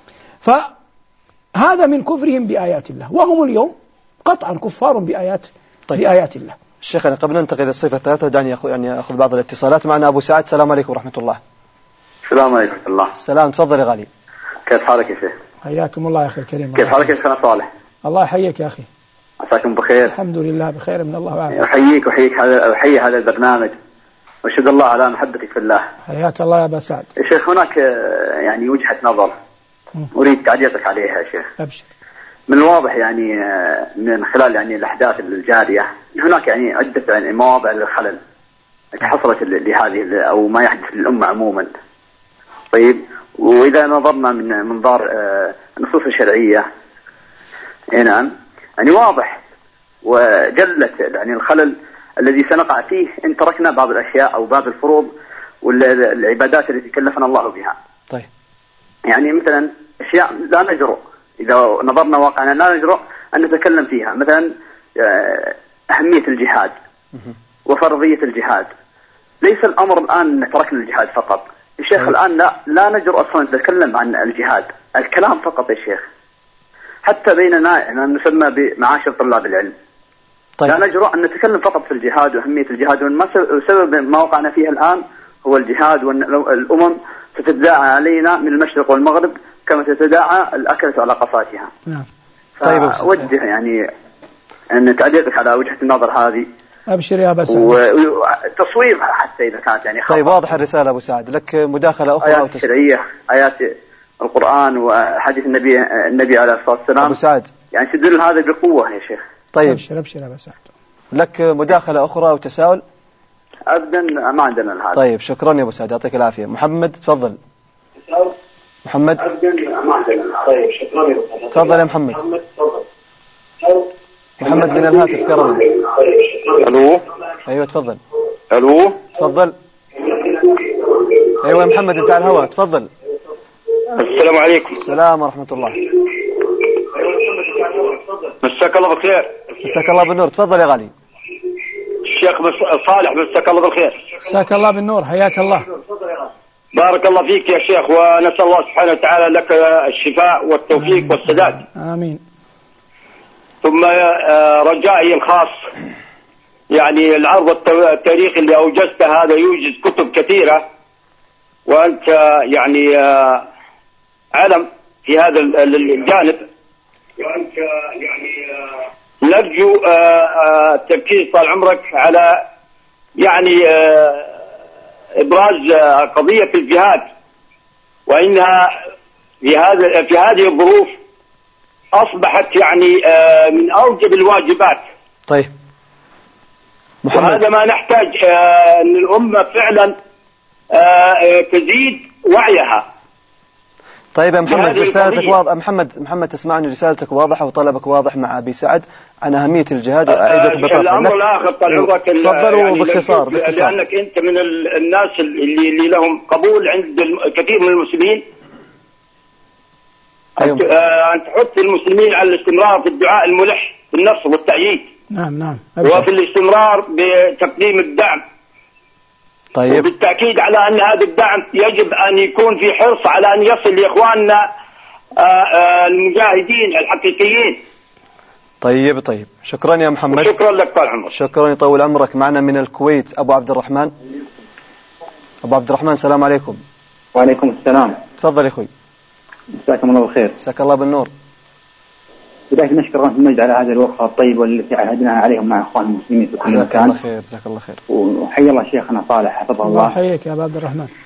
S2: فهذا من كفرهم بآيات الله، وهم اليوم قطعا كفار بآيات الله.
S1: شيخنا قبل أن ننتقل للصفة الثالثة دعني أخذ بعض الاتصالات. معنا أبو سعد. السلام عليكم ورحمة الله.
S5: السلام عليكم ورحمة الله.
S1: السلام، تفضل يا غالي.
S5: كيف حالك يا شيخ؟
S2: حياكم الله يا أخي الكريم.
S5: كيف حالك يا شيخنا صالح؟
S2: الله يحييك يا أخي.
S5: عساكم بخير.
S2: الحمد لله بخير من الله وعافية.
S5: أحيي هذا البرنامج وأشهد الله على محبتك في الله.
S2: حياك الله يا أبا سعد.
S5: يا شيخ هناك يعني وجهة نظر أريد تعليقك عليها يا شيخ.
S2: أبشر.
S5: من الواضح يعني من خلال يعني الأحداث الجارية هناك يعني عدة يعني مواضع للخلل حصلت لهذه أو ما يحدث للأمة عموما. طيب، وإذا نظرنا من منظار النصوص الشرعية نعم يعني واضح وجلت يعني الخلل الذي سنقع فيه إن تركنا بعض الأشياء أو بعض الفروض والعبادات التي كلفنا الله بها.
S1: طيب،
S5: يعني مثلا أشياء لا نجرؤ إذا نظرنا واقعنا لا نجرؤ أن نتكلم فيها، مثلا أهمية الجهاد وفرضية الجهاد. ليس الأمر الآن أن تركنا الجهاد فقط يا شيخ. الآن لا نجرؤ أصلا نتكلم عن الجهاد، الكلام فقط يا شيخ. حتى بيننا نسمى بمعاشر طلاب العلم. طيب. لا نجرؤ أن نتكلم فقط في الجهاد وأهمية الجهاد، وسبب ما وقعنا فيه الآن هو الجهاد، والأمم ستتداعى علينا من المشرق والمغرب كما تتداعى الأكلة على قصاتها.
S2: نعم.
S1: طيب،
S5: أوجه يعني أن تعليقك على وجهة النظر هذه.
S2: أبشر يا أبا سعد.
S5: وتصوير حتى إذا كانت يعني
S1: طيب، واضح الرسالة أبو سعد. لك مداخلة أخرى
S5: آيات شرعية، آيات القرآن وحديث النبي عليه الصلاة والسلام
S1: أبو سعد
S5: يعني تدل هذا بقوة يا شيخ.
S1: طيب،
S2: أبشر يا أبا سعد.
S1: لك مداخلة أخرى وتساؤل؟
S5: أبدا ما عندنا هذا.
S1: طيب، شكرا يا أبو سعد، يعطيك العافية. محمد تفضل. محمد.
S5: أبدا ما عندنا. طيب، شكرا يا أبو سعد.
S1: تفضل يا محمد. محمد من الهاتف كرما.
S5: ألو.
S1: أيوة تفضل.
S5: ألو.
S1: تفضل. أيوة يا محمد أنت على الهواء، تفضل.
S5: السلام عليكم.
S1: السلام ورحمة الله.
S5: مساك الله بالخير.
S1: مساك الله بالنور، تفضل يا غالي.
S5: الشيخ صالح مساك الله بالخير.
S2: مساك الله بالنور، حياك الله.
S5: بارك الله فيك يا شيخ، ونسأل الله سبحانه وتعالى لك الشفاء والتوفيق والسداد.
S2: آمين.
S5: ثم رجائي الخاص يعني العرض التاريخي اللي أوجزته هذا يوجد كتب كثيرة، وأنت يعني علم في هذا الجانب، وأنت يعني نرجو التركيز طال عمرك على يعني إبراز قضية الجهاد، وإنها في هذه الظروف أصبحت يعني من أوجب الواجبات.
S1: طيب
S5: محمد. وهذا ما نحتاج أن الأمة فعلا تزيد وعيها.
S1: طيب يا محمد، رسالتك واضحة. محمد تسمعني، رسالتك واضحة وطلبك واضح مع أبي سعد عن أهمية الجهاد. أعيدك بطريقة.
S5: الأمر الآخر
S1: تفضلوا يعني باختصار.
S5: لأنك أنت من الناس اللي لهم قبول عند كثير من المسلمين. أيوة. أن تحث المسلمين على الاستمرار في الدعاء الملح بالنصر والتأييد.
S2: نعم.
S5: وفي الاستمرار بتقديم الدعم.
S1: طيب.
S5: وبالتأكيد على أن هذا الدعم يجب أن يكون في حرص على أن يصل لإخواننا المجاهدين الحقيقيين.
S1: طيب، شكرا يا محمد.
S5: شكرا لك طال عمرك.
S1: شكرا، يطول عمرك. معنا من الكويت أبو عبد الرحمن. أبو عبد الرحمن، السلام عليكم.
S6: وعليكم السلام.
S1: تفضل يا أخوي.
S6: مساكم الله بالخير.
S1: مساك الله بالنور.
S6: بداية نشكر رحمة المجد على هذه الوقفة الطيبة التي عهدناها عليهم مع إخوان المسلمين في كل مكان.
S1: جزاك الله خير.
S6: وحيا الله شيخنا صالح حفظه الله.
S2: حياك يا أبو عبد الرحمن.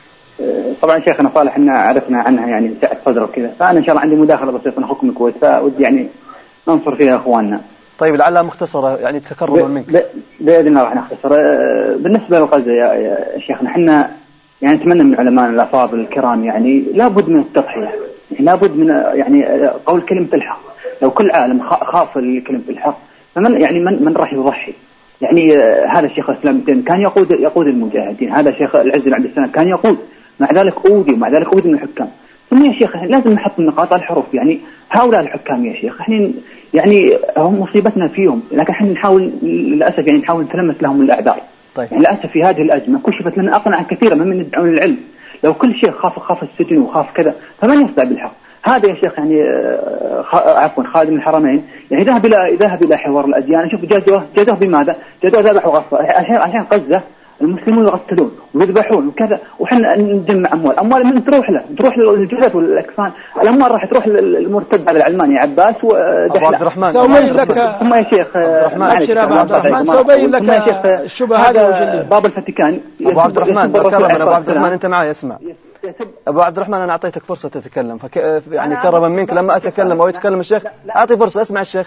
S6: طبعا شيخنا صالح إن عرفنا عنها يعني سعة صدر وكذا، فأنا إن شاء الله عندي مداخلة بسيطة من حكم الكويت فودي يعني ننصر فيها إخواننا.
S1: طيب لعلها مختصرة يعني تكرما منك.
S6: بإذن الله راح نختصر. بالنسبة لغزة يا شيخنا احنا يعني نتمنى من علماء الأفاضل الكرام يعني لابد من التضحية، يعني لابد من يعني قول كلمة الحق. لو كل عالم خاف كلمة الحق فمن يعني من راح يضحي؟ يعني هذا شيخ الإسلام كان يقود المجاهدين، هذا شيخ العز بن عبد السلام كان يقود، مع ذلك أودي ومع ذلك أودي من الحكام. ثم يا شيخ لازم نحط النقاط على الحروف، يعني هؤلاء الحكام يا شيخ احنا يعني هم مصيبتنا فيهم، لكن احنا نحاول للأسف يعني نحاول نتلمس لهم الأعذار.
S1: طيب.
S6: يعني للأسف في هذه الأزمة كشفت لنا أقنع كثيرا ممن يدعون العلم. لو كل شيخ خاف السجن وخاف كذا فمن يصدع بالحق؟ هذا يا شيخ يعني عفوا خادم الحرمين يعني ذهب إلى حوار الأديان. شوف جازوه بماذا؟ جازوه ذبح وغصب عشان غزة المسلمون يقتلون ويذبحون وكذا، وحنا نجمع أموال من تروح للجثث والأكفان. الأموال راح تروح للمرتد هذا العلماني عباس
S1: أبو عبد الرحمن.
S2: سأبين لك
S6: ثم يا شيخ
S2: عبد الرحمن سأبين لك الشبهة هذا
S6: باب الفاتيكان.
S1: أبو عبد الرحمن بكرم أبو عبد الرحمن أنت معي اسمع. أبو عبد الرحمن أنا أعطيتك فرصة تتكلم يعني كرما منك لما أتكلم أو يتكلم الشيخ أعطي فرصة اسمع الشيخ.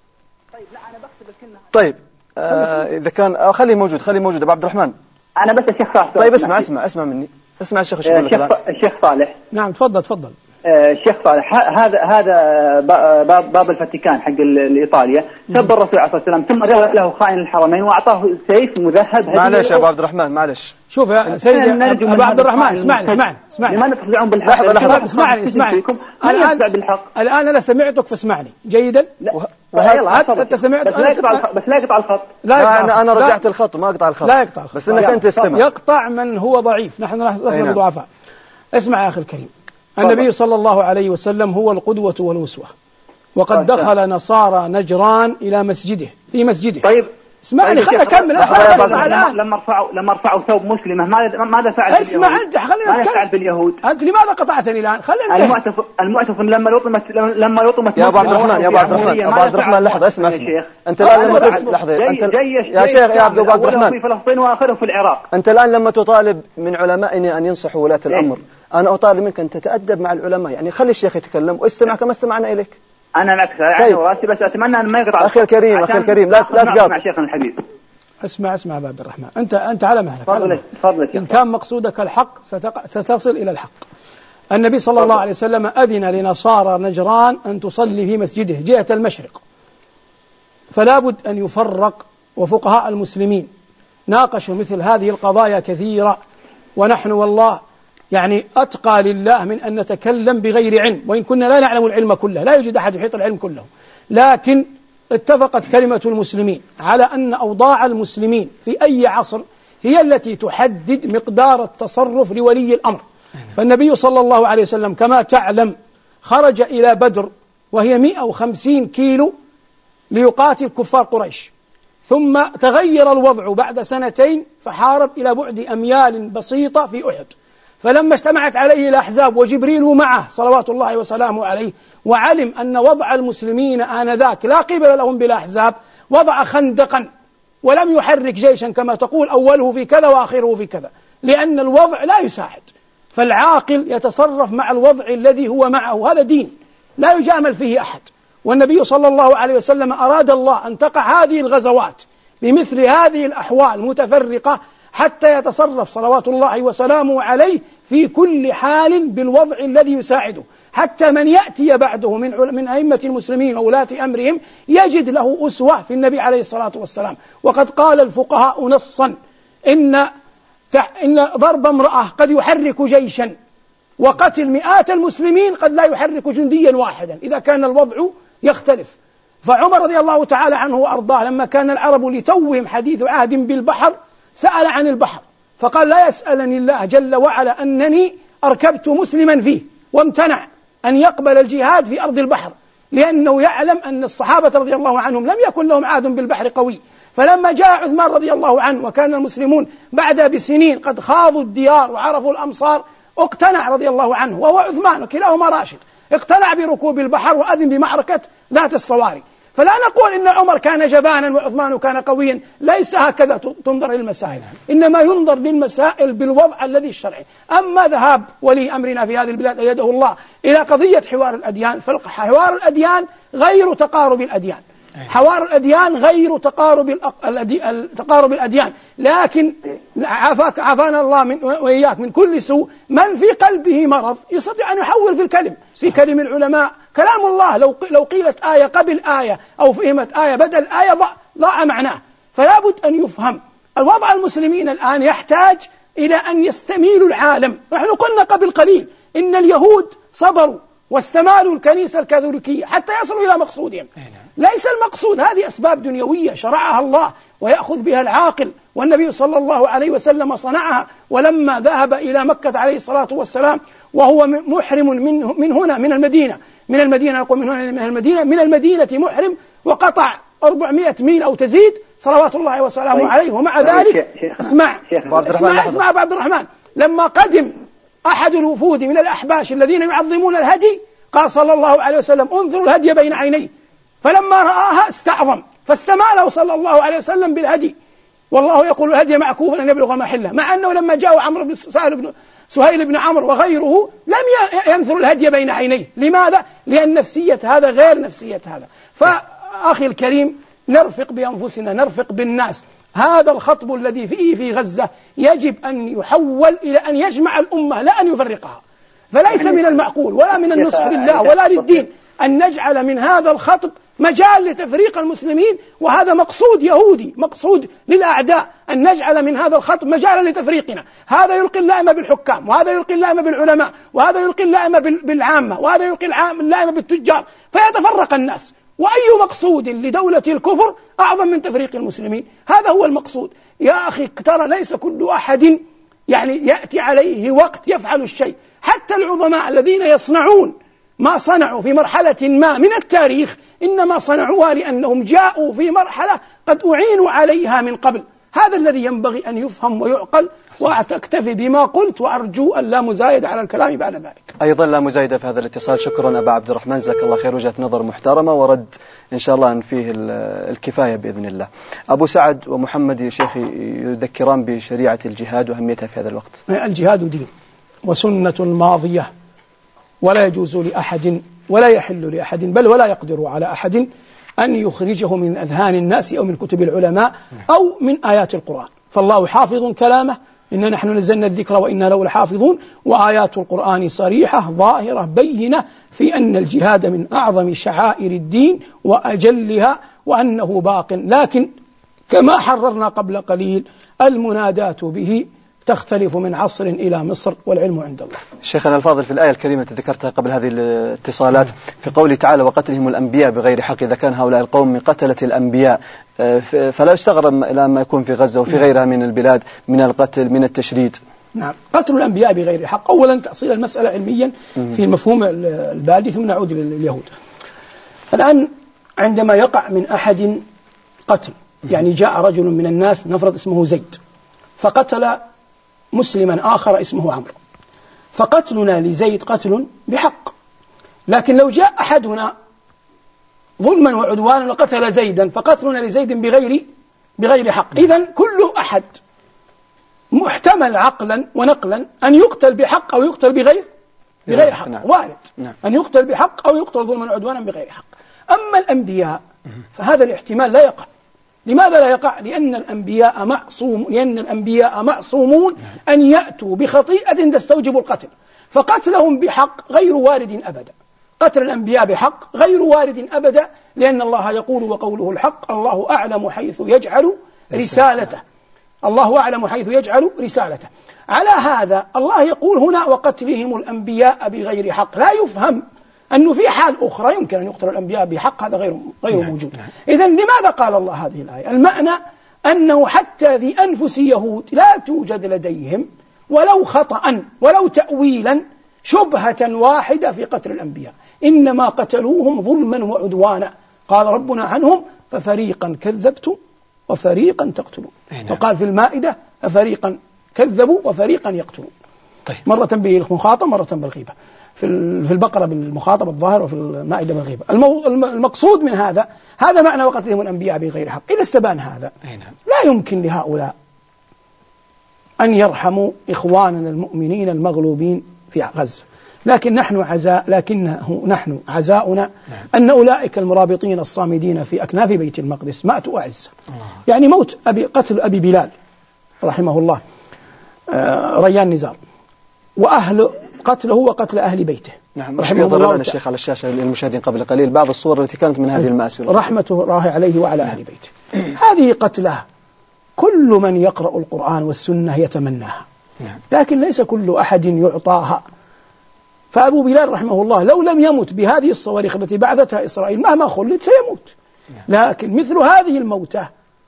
S1: طيب إذا كان خليه موجود أبو عبد الرحمن.
S6: أنا بس الشيخ صالح.
S1: طيب اسمع مني اسمع الشيخ يقول لك الآن.
S6: الشيخ صالح.
S2: نعم تفضل.
S6: الشيخ صالح هذا باب الفاتيكان حق الإيطاليا سب الرسول عليه الصلاة والسلام ثم جاء له خائن الحرمين وأعطاه سيف مذهب.
S1: معلش يا أبو عبد الرحمن معلش.
S2: شوف يا سيدي أبو عبد الرحمن اسمعني.
S6: لماذا تخدعون بالحق؟
S1: لحظة
S2: اسمعني. الآن أنا سمعتك فاسمعني جيدا.
S6: أنت سمعت بس لا يقطع الخط.
S1: أنا رجعت الخط وما أقطع الخط.
S2: لا يقطع الخط
S1: بس إنك أنت استمع.
S2: يقطع من هو ضعيف، نحن لسنا ضعفاء. اسمع يا أخي الكريم، النبي صلى الله عليه وسلم هو القدوة والأسوة، وقد دخل نصارى نجران إلى مسجده في مسجده.
S6: طيب
S2: اسمعني خلنا أكمل.
S6: لما رفعوا ثوب مسلمة ماذا فعل؟
S2: اسمع أنت خلينا
S6: نتكلم. فعل باليهود؟
S2: أنت لماذا قطعتني الآن؟ خلينا
S6: المعتف لما لطمت
S1: يا أبو عبد الرحمن لحظة اسمع أنت الآن لما لحظة يا شيخ يا أبو عبد الرحمن
S6: في فلسطين وآخره في العراق.
S1: أنت الآن لما تطالب من علمائنا أن ينصحوا ولاة الأمر أنا أطالب منك أن تتأدب مع العلماء، يعني خلي الشيخ يتكلم واستمع كما استمعنا إليك.
S6: أنا معك يعني راسي بس أتمنى أن ما يقطع.
S1: أخي الكريم لا تقاطع
S6: مع شيخنا الحبيب.
S2: اسمع أبو عبد الرحمن أنت على مهلك.
S6: تفضل.
S2: إن كان مقصودك الحق ستصل إلى الحق. النبي صلى الله عليه وسلم أذن لنصارى نجران أن تصلي في مسجده جهة المشرق، فلا بد أن يفرق. وفقهاء المسلمين ناقشوا مثل هذه القضايا كثيرة، ونحن والله يعني أتقى لله من أن نتكلم بغير علم، وإن كنا لا نعلم العلم كله، لا يوجد أحد يحيط العلم كله، لكن اتفقت كلمة المسلمين على أن أوضاع المسلمين في أي عصر هي التي تحدد مقدار التصرف لولي الأمر. فالنبي صلى الله عليه وسلم كما تعلم خرج إلى بدر وهي 150 كيلو ليقاتل كفار قريش، ثم تغير الوضع بعد سنتين فحارب إلى بعد أميال بسيطة في أحد. فلما اجتمعت عليه الأحزاب وجبريل معه صلوات الله وسلامه عليه وعلم أن وضع المسلمين آنذاك لا قبل لهم بالأحزاب وضع خندقا ولم يحرك جيشا كما تقول أوله في كذا وآخره في كذا، لأن الوضع لا يساعد. فالعاقل يتصرف مع الوضع الذي هو معه، هذا دين لا يجامل فيه أحد. والنبي صلى الله عليه وسلم أراد الله أن تقع هذه الغزوات بمثل هذه الأحوال متفرقة حتى يتصرف صلوات الله وسلامه عليه في كل حال بالوضع الذي يساعده، حتى من يأتي بعده من أئمة المسلمين وولاة أمرهم يجد له أسوة في النبي عليه الصلاة والسلام. وقد قال الفقهاء نصا إن ضرب امرأة قد يحرك جيشا، وقتل مئات المسلمين قد لا يحرك جنديا واحدا إذا كان الوضع يختلف. فعمر رضي الله تعالى عنه وأرضاه لما كان العرب لتوهم حديث عهد بالبحر سأل عن البحر فقال لا يسألني الله جل وعلا أنني أركبت مسلما فيه، وامتنع أن يقبل الجهاد في أرض البحر لأنه يعلم أن الصحابة رضي الله عنهم لم يكن لهم عهد بالبحر قوي. فلما جاء عثمان رضي الله عنه وكان المسلمون بعد بسنين قد خاضوا الديار وعرفوا الأمصار اقتنع رضي الله عنه، وهو عثمان وكلاهما راشد، اقتنع بركوب البحر وأذن بمعركة ذات الصواري. فلا نقول إن عمر كان جبانا وعثمان كان قويا، ليس هكذا تنظر للمسائل، إنما ينظر للمسائل بالوضع الذي الشرعي. أما ذهاب ولي أمرنا في هذه البلاد أيده الله إلى قضية حوار الأديان، فحوار الأديان غير تقارب الأديان، حوار الأديان غير تقارب الأديان، لكن عافانا الله وإياك من كل سوء. من في قلبه مرض يستطيع أن يحول في كلم العلماء كلام الله، لو قيلت آية قبل آية أو فهمت آية بدل آية ضاع معناه. فلا بد أن يفهم الوضع. المسلمين الآن يحتاج إلى أن يستميلوا العالم. نحن قلنا قبل قليل إن اليهود صبروا واستمالوا الكنيسة الكاثوليكية حتى يصلوا إلى مقصودهم. ليس المقصود، هذه أسباب دنيوية شرعها الله ويأخذ بها العاقل، والنبي صلى الله عليه وسلم صنعها. ولما ذهب إلى مكة عليه الصلاة والسلام وهو محرم من هنا من المدينة يقول من المدينة محرم، وقطع 400 ميل أو تزيد صلوات الله وسلامه عليه. ومع ذلك اسمع أبو عبد الرحمن، لما قدم أحد الوفود من الأحباش الذين يعظمون الهدي قال صلى الله عليه وسلم انظروا الهدي بين عينيه، فلما رآها استعظم فاستماله صلى الله عليه وسلم بالهدي، والله يقول الهدي معكوفا أن يبلغ محله. مع أنه لما جاء عمرو بن سهيل بن عمرو وغيره لم ينثر الهدي بين عينيه. لماذا؟ لأن نفسية هذا غير نفسية هذا. فأخي الكريم، نرفق بأنفسنا، نرفق بالناس. هذا الخطب الذي فيه في غزة يجب أن يحول إلى أن يجمع الأمة لا أن يفرقها. فليس من المعقول ولا من النصح لله ولا للدين أن نجعل من هذا الخطب مجال لتفريق المسلمين، وهذا مقصود يهودي، مقصود للأعداء أن نجعل من هذا الخطب مجالا لتفريقنا. هذا يلقي اللائمة بالحكام، وهذا يلقي اللائمة بالعلماء، وهذا يلقي اللائمة بالعامة، وهذا يلقي اللائمة بالتجار، فيتفرق الناس. وأي مقصود لدولة الكفر أعظم من تفريق المسلمين؟ هذا هو المقصود. يا أخي ترى ليس كل أحد يأتي عليه وقت يفعل الشيء. حتى العظماء الذين يصنعون ما صنعوا في مرحلة ما من التاريخ إنما صنعوها لأنهم جاءوا في مرحلة قد أعينوا عليها من قبل. هذا الذي ينبغي أن يفهم ويعقل. وأكتفي بما قلت، وأرجو أن لا مزايد على الكلام بعد ذلك.
S1: أيضا لا مزايدة في هذا الاتصال. شكرا أبا عبد الرحمن، جزاك الله خير، وجهة نظر محترمة ورد إن شاء الله أن فيه الكفاية بإذن الله. أبو سعد ومحمد يا شيخي يذكران بشريعة الجهاد وأهميتها في هذا الوقت.
S2: الجهاد دين وسنة ماضية، ولا يجوز لأحد ولا يحل لأحد بل ولا يقدر على أحد أن يخرجه من أذهان الناس أو من كتب العلماء أو من آيات القرآن. فالله حافظ كلامه، إنا نحن نزلنا الذكر وإنا له لحافظون. وآيات القرآن صريحة ظاهرة بينة في أن الجهاد من أعظم شعائر الدين وأجلها، وأنه باق. لكن كما حررنا قبل قليل المنادات به تختلف من عصر إلى مصر، والعلم عند الله.
S1: شيخنا الفاضل، في الآية الكريمة التي ذكرتها قبل هذه الاتصالات في قوله تعالى وقتلهم الأنبياء بغير حق، إذا كان هؤلاء القوم من قتلة الأنبياء، فلا يستغرب لما يكون في غزة وفي غيرها من البلاد من القتل من التشريد.
S2: نعم، قتل الأنبياء بغير حق. أولا تأصيل المسألة علميا في المفهوم البادي، ثم نعود لليهود. الآن عندما يقع من أحد قتل، يعني جاء رجل من الناس نفرض اسمه زيد فقتل مسلما آخر اسمه عمرو، فقتلنا لزيد قتل بحق. لكن لو جاء أحدنا ظلما وعدوانا وقتل زيدا فقتلنا لزيد بغير حق. إذن كل أحد محتمل عقلا ونقلا أن يقتل بحق أو يقتل بغير حق. وارد أن يقتل بحق أو يقتل ظلما وعدوانا بغير حق. أما الأنبياء فهذا الاحتمال لا يقع. لماذا لا يقع؟ لأن الأنبياء معصومون أن يأتوا بخطيئة تستوجب القتل، فقتلهم بحق غير وارد أبدا. قتل الأنبياء بحق غير وارد أبدا، لأن الله يقول وقوله الحق الله أعلم حيث يجعل رسالته. الله أعلم حيث يجعل رسالته. على هذا الله يقول هنا وقتلهم الأنبياء بغير حق. لا يفهم أنه في حال أخرى يمكن أن يقتل الأنبياء بحق، هذا غير موجود. إذن لماذا قال الله هذه الآية؟ المعنى أنه حتى ذي أنفس يهود لا توجد لديهم ولو خطأ ولو تأويلا شبهة واحدة في قتل الأنبياء، إنما قتلوهم ظلما وعدوانا. قال ربنا عنهم ففريقا كذبتم وفريقا تقتلون. وقال في المائدة ففريقا كذبوا وفريقا يقتلون. مرة بالمخاطبة مرة بالغيبة. في البقرة بالمخاطبة الظاهر وفي المائدة بالغيبة. المقصود من هذا معنى وقتلهم الأنبياء بغير حق. إذا استبان هذا لا يمكن لهؤلاء أن يرحموا إخواننا المؤمنين المغلوبين في غزة، لكنه نحن عزاؤنا أن أولئك المرابطين الصامدين في أكناف بيت المقدس ماتوا أعزة. يعني موت قتل أبي بلال رحمه الله ريان نزار، وأهل قتله وقتل أهل بيته.
S1: نعم. رحمه الله. الشيخ على الشاشة للمشاهدين قبل قليل بعض الصور التي كانت من هذه المآسي، رحمة
S2: الله عليه وعلى أهل بيته. هذه قتله كل من يقرأ القرآن والسنة يتمناها، لكن ليس كل أحد يعطاها. فأبو بلال رحمه الله لو لم يمت بهذه الصواريخ التي بعثتها إسرائيل مهما خلد سيموت، لكن مثل هذه الموتة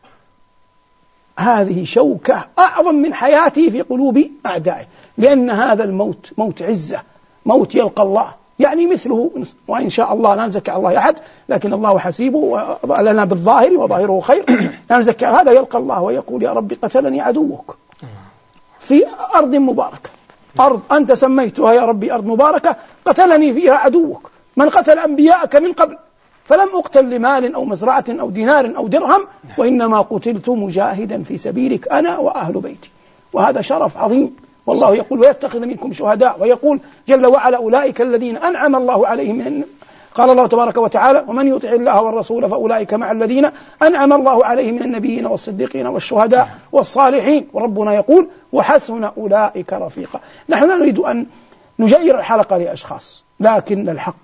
S2: هذه شوكة أعظم من حياته في قلوب أعدائه، لأن هذا الموت موت عزة، موت يلقى الله. يعني مثله، وإن شاء الله لا نزكي الله أحد، لكن الله حسيبه لنا بالظاهر وظاهره خير. لا نزكي، هذا يلقى الله ويقول يا ربي قتلني عدوك في أرض مباركة، أرض أنت سميتها يا ربي أرض مباركة قتلني فيها عدوك، من قتل أنبياءك من قبل، فلم أقتل لمال أو مزرعة أو دينار أو درهم، وإنما قتلت مجاهدا في سبيلك أنا وأهل بيتي. وهذا شرف عظيم. والله يقول ويتخذ منكم شهداء، ويقول جل وعلا أولئك الذين أنعم الله عليهم قال الله تبارك وتعالى ومن يطع الله والرسول فأولئك مع الذين أنعم الله عليهم من النبيين والصديقين والشهداء والصالحين. وربنا يقول وحسن أولئك رفيقا. نحن لا نريد أن نجير الحلقة لأشخاص، لكن الحق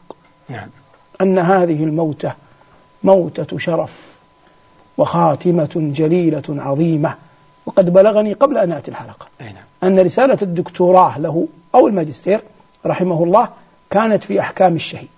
S2: أن هذه الموتة موتة شرف وخاتمة جليلة عظيمة. وقد بلغني قبل أن أتي الحلقة أن رسالة الدكتوراه له أو الماجستير رحمه الله كانت في أحكام الشهيد.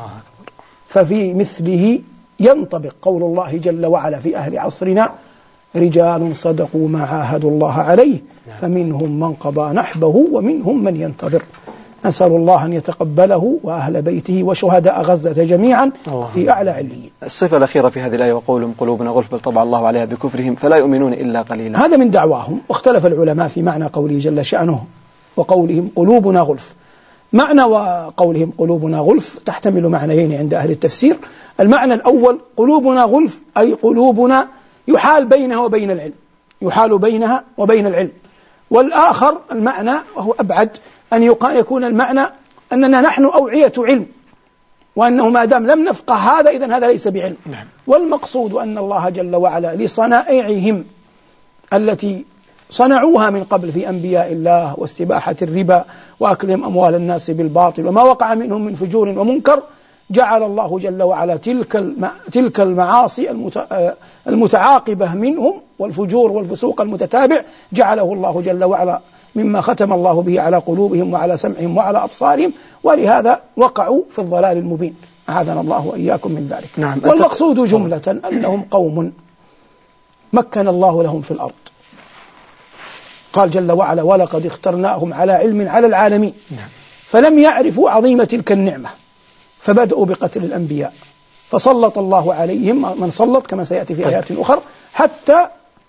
S2: ففي مثله ينطبق قول الله جل وعلا في أهل عصرنا رجال صدقوا ما عاهدوا الله عليه فمنهم من قضى نحبه ومنهم من ينتظر. نسأل الله أن يتقبله وأهل بيته وشهداء غزة جميعا في أعلى عليين.
S1: الصفة الأخيرة في هذه الآية وقولهم قلوبنا غلف بل طبع الله عليها بكفرهم فلا يؤمنون إلا قليلا،
S2: هذا من دعواهم. واختلف العلماء في معنى قوله جل شأنه وقولهم قلوبنا غلف. معنى وقولهم قلوبنا غلف تحتمل معنيين عند أهل التفسير. المعنى الأول قلوبنا غلف أي قلوبنا يحال بينها وبين العلم، يحال بينها وبين العلم. والآخر المعنى وهو أبعد أن يكون المعنى أننا نحن أوعية علم، وأنه ما دام لم نفقه هذا إذن هذا ليس بعلم. والمقصود أن الله جل وعلا لصنائعهم التي صنعوها من قبل في أنبياء الله واستباحة الربا وأكلهم أموال الناس بالباطل وما وقع منهم من فجور ومنكر، جعل الله جل وعلا تلك المعاصي المتعاقبة منهم والفجور والفسوق المتتابع جعله الله جل وعلا مما ختم الله به على قلوبهم وعلى سمعهم وعلى أبصارهم، ولهذا وقعوا في الضلال المبين. أعاذنا الله وإياكم من ذلك. والمقصود جملة أنهم قوم مكن الله لهم في الأرض. قال جل وعلا ولقد اخترناهم على علم على العالمين، فلم يعرفوا عظيم تلك النعمة فبدأوا بقتل الأنبياء، فسلط الله عليهم من سلط كما سيأتي في آيات أخرى حتى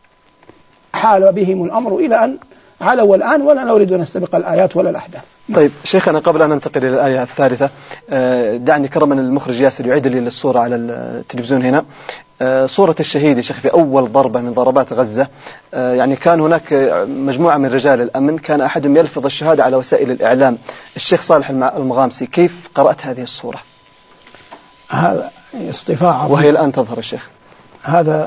S2: حال بهم الأمر إلى أن علوا الآن، ولا نريد أن نستبق الآيات ولا الأحداث.
S1: طيب شيخنا قبل أن ننتقل إلى الآية الثالثة دعني كرما المخرج ياسر يعيد لي الصورة على التلفزيون هنا. صورة الشهيد يا شيخ في أول ضربة من ضربات غزة، يعني كان هناك مجموعة من رجال الأمن كان أحدهم يلفظ الشهادة على وسائل الإعلام، الشيخ صالح المغامسي، كيف قرأت هذه الصورة؟
S2: هذا اصطفاء
S1: وهي الآن تظهر الشيخ.
S2: هذا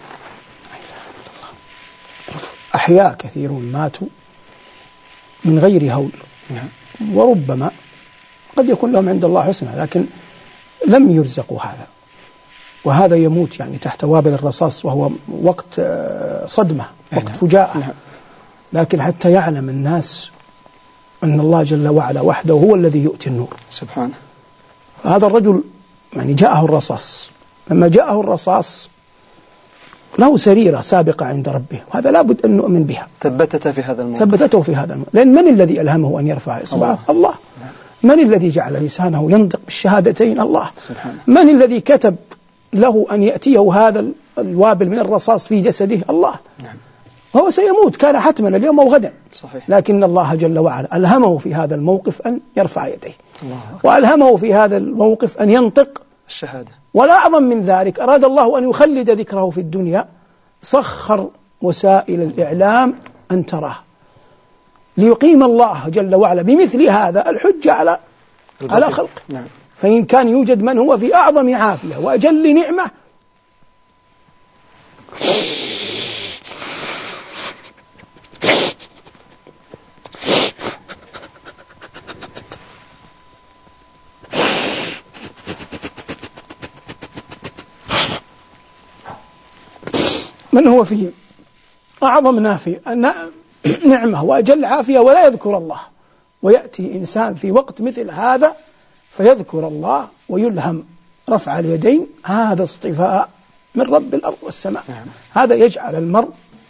S2: أحياء كثيرون ماتوا من غير هول، وربما قد يكون لهم عند الله حسنى لكن لم يرزقوا هذا، وهذا يموت يعني تحت وابل الرصاص وهو وقت صدمة، وقت فجاءة. لكن حتى يعلم الناس أن الله جل وعلا وحده هو الذي يؤتي النور
S1: سبحانه.
S2: هذا الرجل يعني جاءه الرصاص، لما جاءه الرصاص له سريرة سابقة عند ربه، وهذا لابد أن نؤمن بها.
S1: ثبتته في هذا الموضوع،
S2: ثبتته في هذا الموضوع. لأن من الذي ألهمه أن يرفع إصبعه؟ الله. من الذي جعل لسانه ينطق بالشهادتين؟ الله سبحانه. من الذي كتب له أن يأتيه هذا الوابل من الرصاص في جسده؟ الله. وهو سيموت، كان حتما اليوم أو غدا.
S1: صحيح.
S2: لكن الله جل وعلا ألهمه في هذا الموقف أن يرفع يديه، وألهمه في هذا الموقف أن ينطق
S1: الشهادة.
S2: ولا أعظم من ذلك، أراد الله أن يخلد ذكره في الدنيا، سخر وسائل الإعلام أن تراه ليقيم الله جل وعلا بمثل هذا الحجة على خلقه.
S1: نعم.
S2: فإن كان يوجد من هو في أعظم عافية وأجل نعمة من هو فيه أعظم نعمة وأجل عافية ولا يذكر الله، ويأتي إنسان في وقت مثل هذا فيذكر الله ويلهم رفع اليدين، هذا اصطفاء من رب الأرض والسماء.
S1: نعم.
S2: هذا يجعل المرء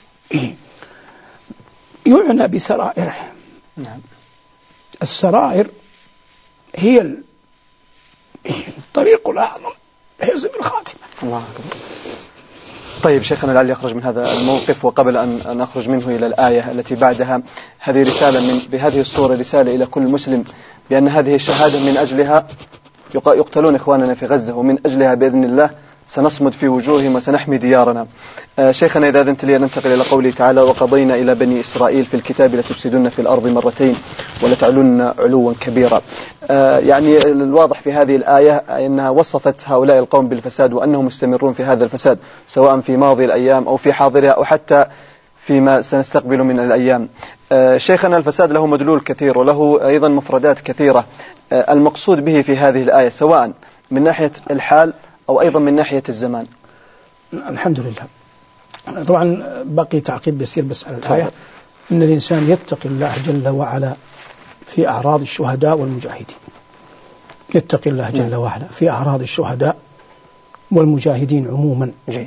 S2: يعنى بسرائره.
S1: نعم.
S2: السرائر هي الطريق الأعظم لحسن الخاتمة.
S1: الله أكبر. طيب شيخنا، لعلي أخرج من هذا الموقف، وقبل أن أخرج منه إلى الآية التي بعدها، هذه رسالة بهذه الصورة، رسالة إلى كل مسلم بأن هذه الشهادة من أجلها يقتلون إخواننا في غزة، ومن أجلها بإذن الله سنصمد في وجوههم وسنحمي ديارنا. شيخنا، إذا أذنت لي ننتقل إلى قوله تعالى: وقضينا إلى بني إسرائيل في الكتاب لتفسدن في الأرض مرتين ولتعلن علوا كبيرا. يعني الواضح في هذه الآية أنها وصفت هؤلاء القوم بالفساد، وأنهم مستمرون في هذا الفساد سواء في ماضي الأيام أو في حاضرها أو حتى فيما سنستقبل من الأيام. شيخنا، الفساد له مدلول كثير وله أيضا مفردات كثيرة. المقصود به في هذه الآية سواء من ناحية الحال أو أيضا من ناحية الزمان.
S2: الحمد لله. طبعا بقي تعقيب يسير بس على الآية، إن الإنسان يتقي الله جل وعلا في أعراض الشهداء والمجاهدين، يتقي الله جل وعلا في أعراض الشهداء والمجاهدين عموما.
S1: جيد.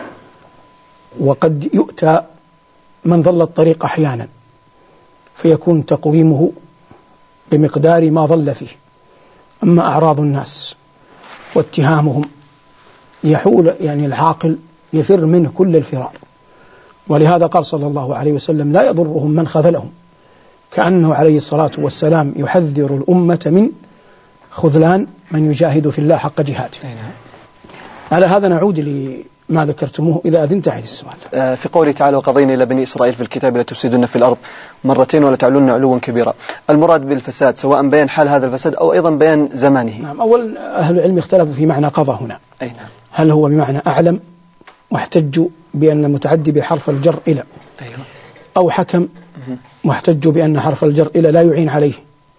S2: وقد يؤتى من ضل الطريق أحيانا فيكون تقويمه بمقدار ما ضل فيه، أما أعراض الناس واتهامهم يحول يعني العاقل يفر منه كل الفرار. ولهذا قال صلى الله عليه وسلم: لا يضرهم من خذلهم، كأنه عليه الصلاة والسلام يحذر الأمة من خذلان من يجاهد في الله حق جهاده. على هذا نعود لما ذكرتموه إذا أذنت عيد السؤال.
S1: في قوله تعالى: وقضينا إلى بني إسرائيل في الكتاب لتفسدن في الأرض مرتين ولتعلن علوا كبيرا، المراد بالفساد سواء بيان حال هذا الفساد أو أيضا بيان زمانه.
S2: نعم. أول أهل العلم اختلفوا في معنى قضى هنا.
S1: أي نعم.
S2: هل هو بمعنى أعلم واحتجوا بأن المتعدي بحرف الجر إلى، أو حكم واحتجوا بأن حرف الجر إلى لا يعين عليه.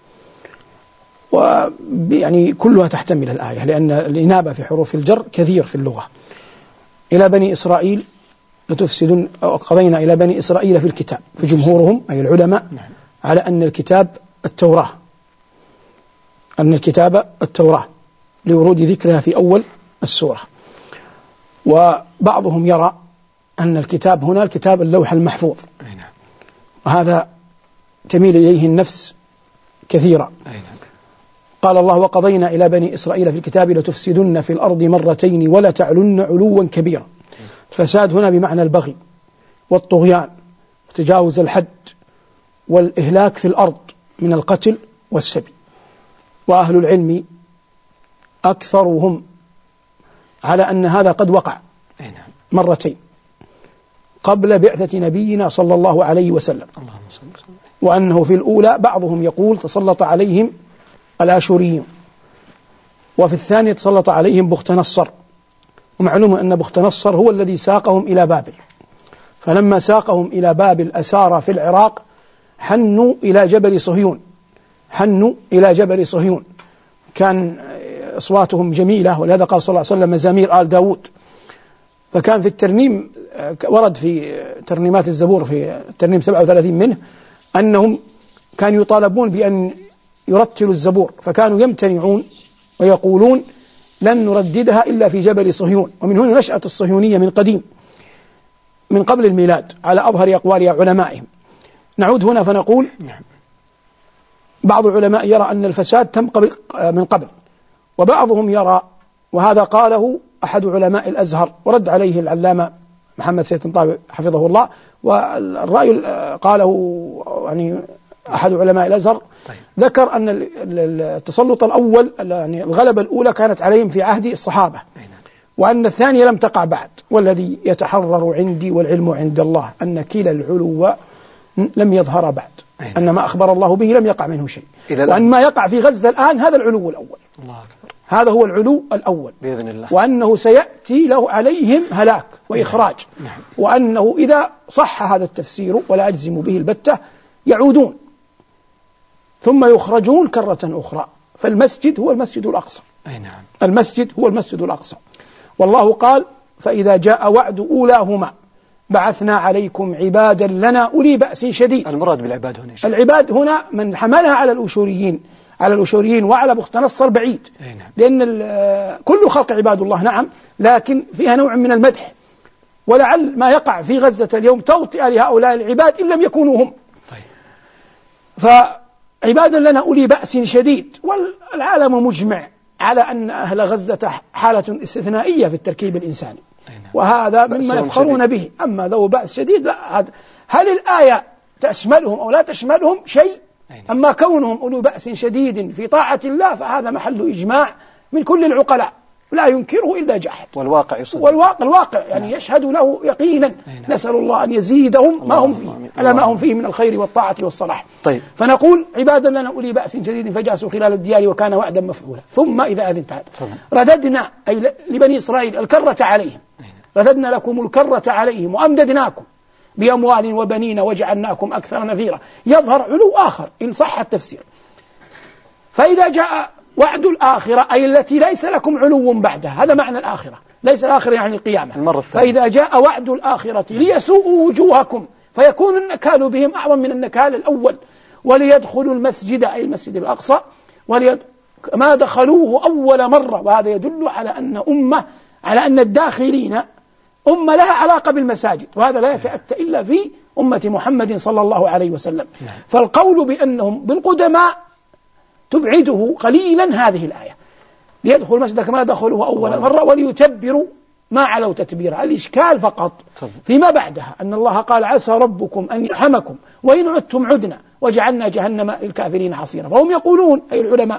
S2: ويعني كلها تحتمل الآية، لأن الإنابة في حروف الجر كثير في اللغة. إلى بني إسرائيل لتفسدن، قضينا إلى بني إسرائيل في الكتاب، في جمهورهم أي العلماء على أن الكتاب التوراة، أن الكتاب التوراة لورود ذكرها في أول السورة. وبعضهم يرى أن الكتاب هنا الكتاب اللوح المحفوظ، وهذا تميل إليه النفس كثيرا. قال الله: وقضينا إلى بني إسرائيل في الكتاب لتفسدن في الأرض مرتين ولتعلن علوا كبيرا. الفساد هنا بمعنى البغي والطغيان وتجاوز الحد والإهلاك في الأرض من القتل والسبي. وأهل العلم أكثرهم على أن هذا قد وقع مرتين قبل بعثة نبينا صلى الله عليه وسلم، وأنه في الأولى بعضهم يقول تسلط عليهم الآشوريين، وفي الثانية تسلط عليهم بخت نصر. ومعلوم أن بخت نصر هو الذي ساقهم إلى بابل، فلما ساقهم إلى بابل أسارى في العراق حنوا إلى جبل صهيون، حنوا إلى جبل صهيون، كان أصواتهم جميلة، ولهذا قال صلى الله عليه وسلم: مزامير آل داود. فكان في الترنيم، ورد في ترنيمات الزبور في الترنيم 37 منه أنهم كانوا يطالبون بأن يرتلوا الزبور، فكانوا يمتنعون ويقولون: لن نرددها إلا في جبل صهيون. ومن هنا نشأت الصهيونية من قديم، من قبل الميلاد، على أظهر أقوال علمائهم. نعود هنا فنقول: بعض العلماء يرى أن الفساد تم من قبل، وبعضهم يرى، وهذا قاله أحد علماء الأزهر ورد عليه العلامة محمد سيد طنطاوي حفظه الله، والرأي قاله يعني أحد علماء الأزهر. ذكر أن التسلط الأول يعني الغلبة الأولى كانت عليهم في عهد الصحابة، وأن الثانية لم تقع بعد. والذي يتحرر عندي والعلم عند الله أن كلا العلو لم يظهر بعد، أن ما أخبر الله به لم يقع منه شيء، وأن ما يقع في غزة الآن هذا العلو الأول. الله أكبر. هذا هو العلو الأول بإذن الله، وأنه سيأتي له عليهم هلاك وإخراج. وأنه إذا صح هذا التفسير ولا أجزم به البتة يعودون ثم يخرجون كرة أخرى. فالمسجد هو المسجد الأقصى. المسجد هو المسجد الأقصى. والله قال: فإذا جاء وعد أولاهما بعثنا عليكم عبادا لنا أولي بأس شديد.
S1: المراد بالعباد هنا
S2: العباد هنا من حملها على الأشوريين وعلى بخت نصر بعيد، لأن كل خلق عباد الله نعم، لكن فيها نوع من المدح، ولعل ما يقع في غزة اليوم توطئة لهؤلاء العباد إن لم يكونوا هم. فعبادا لنا أولي بأس شديد. والعالم مجمع على أن أهل غزة حالة استثنائية في التركيب الإنساني، وهذا مما يفخرون به. أما ذو بأس شديد لا، هل الآية تشملهم أو لا تشملهم شيء؟ أما كونهم أولو بأس شديد في طاعة الله فهذا محل إجماع من كل العقلاء، لا ينكره إلا جاحد.
S1: والواقع يصدق،
S2: الواقع يعني يشهد له يقينا. نسأل الله أن يزيدهم ما هم فيه على ما هم فيه من الخير والطاعة والصلاح. فنقول: عبادا لنا أولي بأس شديد فجاسوا خلال الديار وكان وعدا مفعولا. ثم إذا أذنت رددنا أي لبني إسرائيل الكرة عليهم، رددنا لكم الكرة عليهم وأمددناكم بأموال وبنين وجعلناكم أكثر نفيرا. يظهر علو آخر إن صح التفسير. فإذا جاء وعد الآخرة أي التي ليس لكم علو بعدها، هذا معنى الآخرة، ليس الآخرة يعني القيامة. فإذا جاء وعد الآخرة ليسوءوا وجوهكم فيكون النكال بهم أعظم من النكال الأول، وليدخلوا المسجد أي المسجد الأقصى ما دخلوه أول مرة. وهذا يدل على أن الداخلين أمة لها علاقة بالمساجد، وهذا لا يتأتى إلا في أمة محمد صلى الله عليه وسلم. فالقول بأنهم بالقدماء تبعده قليلا هذه الآية. ليدخل المسجد كما دخلوه أول مرة وليتبروا ما علوا تتبيرا. الإشكال فقط فيما بعدها أن الله قال: عسى ربكم أن يرحمكم وإن عدتم عدنا وجعلنا جهنم للكافرين حصيرا. فهم يقولون أي العلماء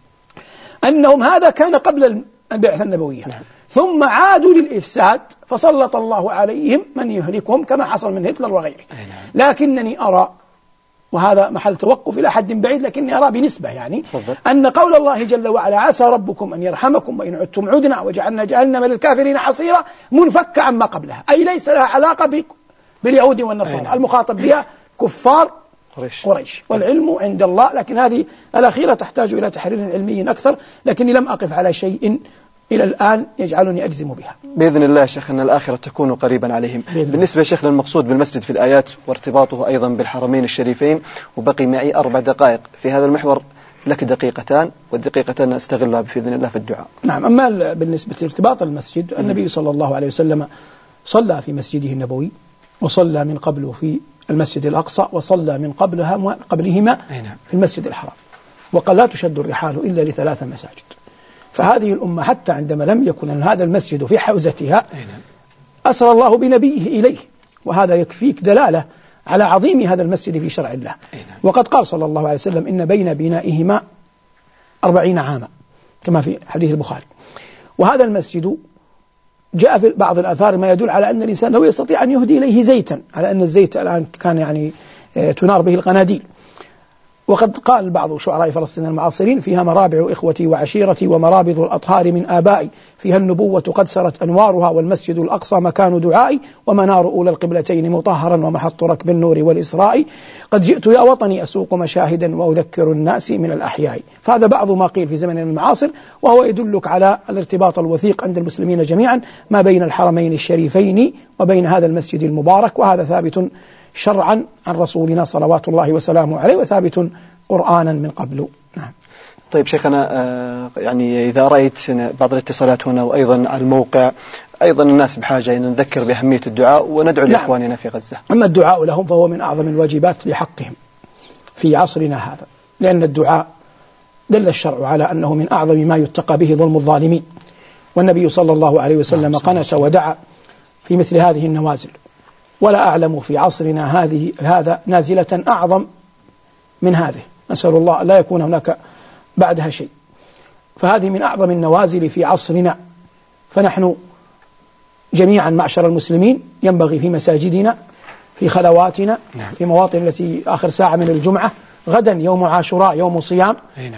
S2: أنهم هذا كان قبل البعثة النبوية، ثم عادوا للإفساد فسلط الله عليهم من يهلكهم كما حصل من هتلر وغيره. لكنني أرى، وهذا محل توقف إلى حد بعيد، لكني أرى بنسبة يعني أن قول الله جل وعلا: عسى ربكم أن يرحمكم وإن عدتم عدنا وجعلنا جهنم للكافرين حصيرا، منفكة عما قبلها، أي ليس لها علاقة باليهود والنصارى. المخاطب بها كفار قريش، والعلم عند الله. لكن هذه الأخيرة تحتاج إلى تحرير علمي أكثر، لكني لم أقف على شيء إلى الآن يجعلني أجزم بها.
S1: بإذن الله شيخ أن الآخرة تكون قريبا عليهم. بالنسبة يا شيخ للمقصود بالمسجد في الآيات وارتباطه أيضا بالحرمين الشريفين، وبقي معي 4 دقائق في هذا المحور، لك دقيقتان والدقيقتان أستغلها بإذن الله في الدعاء.
S2: نعم. أما بالنسبة لارتباط المسجد، النبي صلى الله عليه وسلم صلى في مسجده النبوي، وصلى من قبله في المسجد الأقصى، وصلى من قبلهما في المسجد الحرام. وقال: لا تشد الرحال إلا ل3 مساجد. فهذه الأمة حتى عندما لم يكن هذا المسجد في حوزتها أسر الله بنبيه إليه، وهذا يكفيك دلالة على عظيم هذا المسجد في شرع الله. وقد قال صلى الله عليه وسلم: إن بين بنائهما 40 عاما، كما في حديث البخاري. وهذا المسجد جاء في بعض الآثار ما يدل على أن الإنسان لو يستطيع أن يهدي إليه زيتا، على أن الزيت الآن كان يعني تنار به القناديل. وقد قال بعض شعراء فلسطين المعاصرين: فيها مرابع إخوتي وعشيرتي ومرابض الأطهار من آبائي، فيها النبوة قد سرت أنوارها، والمسجد الأقصى مكان دعائي، ومنار أولى القبلتين مطهرا، ومحط ركب النور والإسراء، قد جئت يا وطني أسوق مشاهدا وأذكر الناس من الأحياء. فهذا بعض ما قيل في زمننا المعاصر، وهو يدلك على الارتباط الوثيق عند المسلمين جميعا ما بين الحرمين الشريفين وبين هذا المسجد المبارك. وهذا ثابت شرعا عن رسولنا صلوات الله وسلامه عليه، وثابت قرآنا من قبل. نعم.
S1: طيب شيخنا، يعني إذا رأيت بعض الاتصالات هنا وأيضا على الموقع، أيضا الناس بحاجة أن نذكر بأهمية الدعاء وندعو لإخواننا في غزة.
S2: أما الدعاء لهم فهو من أعظم الواجبات لحقهم في عصرنا هذا، لأن الدعاء دل الشرع على أنه من أعظم ما يتقى به ظلم الظالمين. والنبي صلى الله عليه وسلم قنت ودعا في مثل هذه النوازل، ولا أعلم في عصرنا هذا نازلة أعظم من هذه، نسأل الله لا يكون هناك بعدها شيء. فهذه من أعظم النوازل في عصرنا. فنحن جميعا معشر المسلمين ينبغي في مساجدنا، في خلواتنا، في مواطن التي آخر ساعة من الجمعة، غدا يوم عاشوراء يوم صيام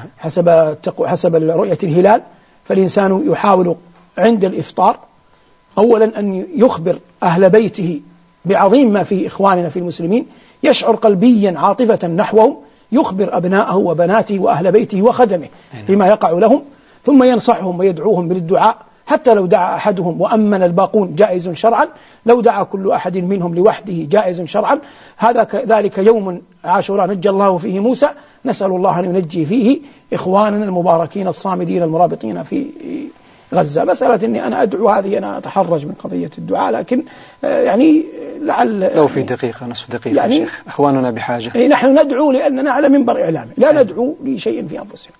S2: حسب رؤية الهلال، فالإنسان يحاول عند الإفطار أولا أن يخبر أهل بيته بعظيم ما في إخواننا في المسلمين، يشعر قلبيا عاطفة نحوهم، يخبر أبناءه وبناته وأهل بيته وخدمه بما يقع لهم، ثم ينصحهم ويدعوهم بالدعاء، حتى لو دعا أحدهم وأمن الباقون جائز شرعا، لو دعا كل أحد منهم لوحده جائز شرعا. ذلك يوم عاشوراء نجى الله فيه موسى، نسأل الله أن ينجي فيه إخواننا المباركين الصامدين المرابطين في غزة. مسألة أني أنا أدعو هذه أنا أتحرج من قضية الدعاء، لكن يعني لعل
S1: لو في دقيقة نصف دقيقة يعني يا شيخ، إخواننا بحاجة.
S2: نحن ندعو لأننا على منبر إعلامي، لا ندعو لشيء في أنفسنا.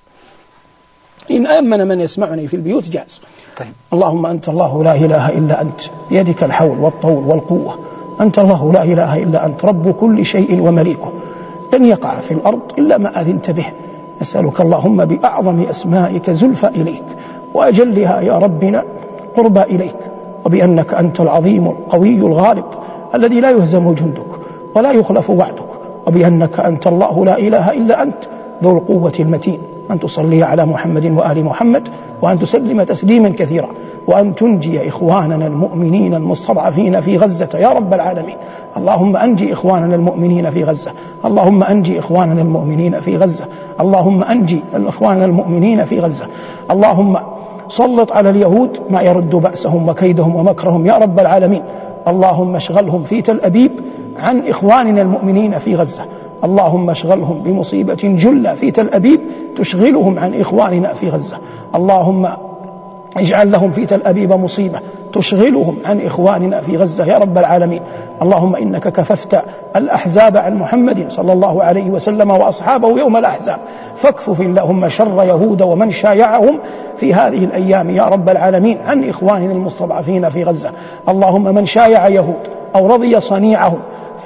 S2: إن آمن من يسمعني في البيوت جاز.
S1: طيب.
S2: اللهم أنت الله لا إله إلا أنت، بيدك الحول والطول والقوة، أنت الله لا إله إلا أنت، رب كل شيء ومليكه، لن يقع في الأرض إلا ما أذنت به. نسألك اللهم بأعظم أسمائك زلفى إليك، وأجلها يا ربنا قربى إليك، وبأنك أنت العظيم القوي الغالب الذي لا يهزم جندك ولا يخلف وعدك، وبأنك أنت الله لا إله إلا أنت ذو القوة المتين، أن تصلي على محمد وآل محمد، وأن تسلم تسليما كثيرا، وأن تنجي إخواننا المؤمنين المستضعفين في غزة يا رب العالمين. اللهم أنجي إخواننا المؤمنين في غزة، اللهم أنجي إخواننا المؤمنين في غزة، اللهم أنجي إخواننا المؤمنين في غزة. اللهم سلط على اليهود ما يرد بأسهم وكيدهم ومكرهم يا رب العالمين. اللهم اشغلهم في تل أبيب عن إخواننا المؤمنين في غزة، اللهم اشغلهم بمصيبة جلة في تل أبيب تشغلهم عن إخواننا في غزة. اللهم اجعل لهم في تل أبيب مصيبة تشغلهم عن إخواننا في غزة يا رب العالمين. اللهم إنك كففت الأحزاب عن محمد صلى الله عليه وسلم وأصحابه يوم الأحزاب، فاكفف اللهم شر يهود ومن شايعهم في هذه الأيام يا رب العالمين عن إخواننا المستضعفين في غزة. اللهم من شايع يهود أو رضي صنيعهم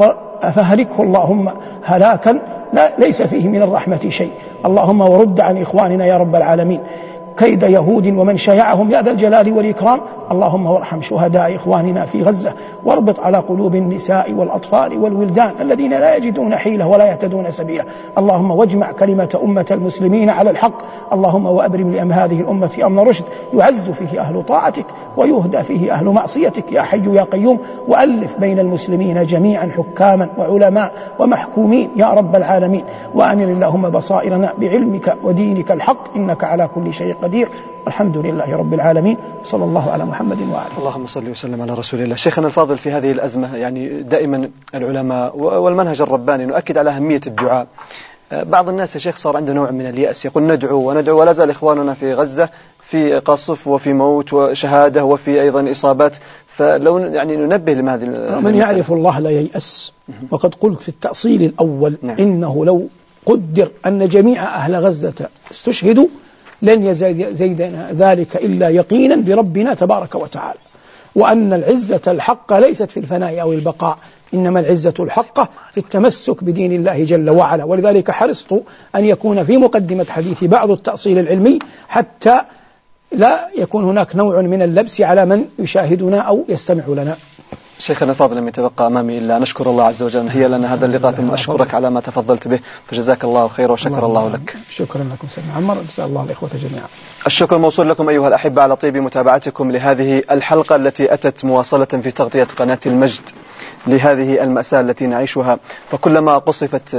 S2: فهلكه اللهم هلاكا ليس فيه من الرحمة شيء. اللهم ورد عن إخواننا يا رب العالمين كيد يهود ومن شايعهم يا ذا الجلال والإكرام. اللهم وارحم شهداء إخواننا في غزة، واربط على قلوب النساء والأطفال والولدان الذين لا يجدون حيلة ولا يهتدون سبيلا. اللهم واجمع كلمة أمة المسلمين على الحق. اللهم وأبرم لأم هذه الأمة أمن رشد يعز فيه أهل طاعتك ويهدى فيه أهل معصيتك يا حي يا قيوم. وألف بين المسلمين جميعا حكاما وعلماء ومحكومين يا رب العالمين. وأنر اللهم بصائرنا بعلمك ودينك الحق إنك على كل شيء قدير. والحمد لله رب العالمين، صلى الله على محمد وآله.
S1: اللهم صل وسلم على رسول الله. شيخنا الفاضل، في هذه الأزمة يعني دائما العلماء والمنهج الرباني نؤكد على أهمية الدعاء. بعض الناس يا شيخ صار عنده نوع من اليأس، يقول ندعو وندعو ولا زال إخواننا في غزة في قصف وفي موت وشهادة وفي أيضا إصابات، فلو يعني ننبه لهذه
S2: من يعرف الله لا ييأس. وقد قلت في التأصيل الأول إنه لو قدر أن جميع أهل غزة استشهدوا لن يزيد ذلك إلا يقينا بربنا تبارك وتعالى، وأن العزة الحق ليست في الفناء أو البقاء، إنما العزة الحق في التمسك بدين الله جل وعلا. ولذلك حرصت أن يكون في مقدمة حديثي بعض التأصيل العلمي حتى لا يكون هناك نوع من اللبس على من يشاهدنا أو يستمع لنا.
S1: شيخنا الفاضل، لم يتبقى أمامي إلا نشكر الله عز وجل هي لنا هذا اللقاء، ثم أشكرك على ما تفضلت به، فجزاك الله خير وشكر الله لك.
S2: شكرا لكم سيدنا عمر، جزا الله الإخوة جميعا.
S1: الشكر موصول لكم أيها الأحبة على طيب متابعتكم لهذه الحلقة التي أتت مواصلة في تغطية قناة المجد لهذه المأساة التي نعيشها. فكلما قصفت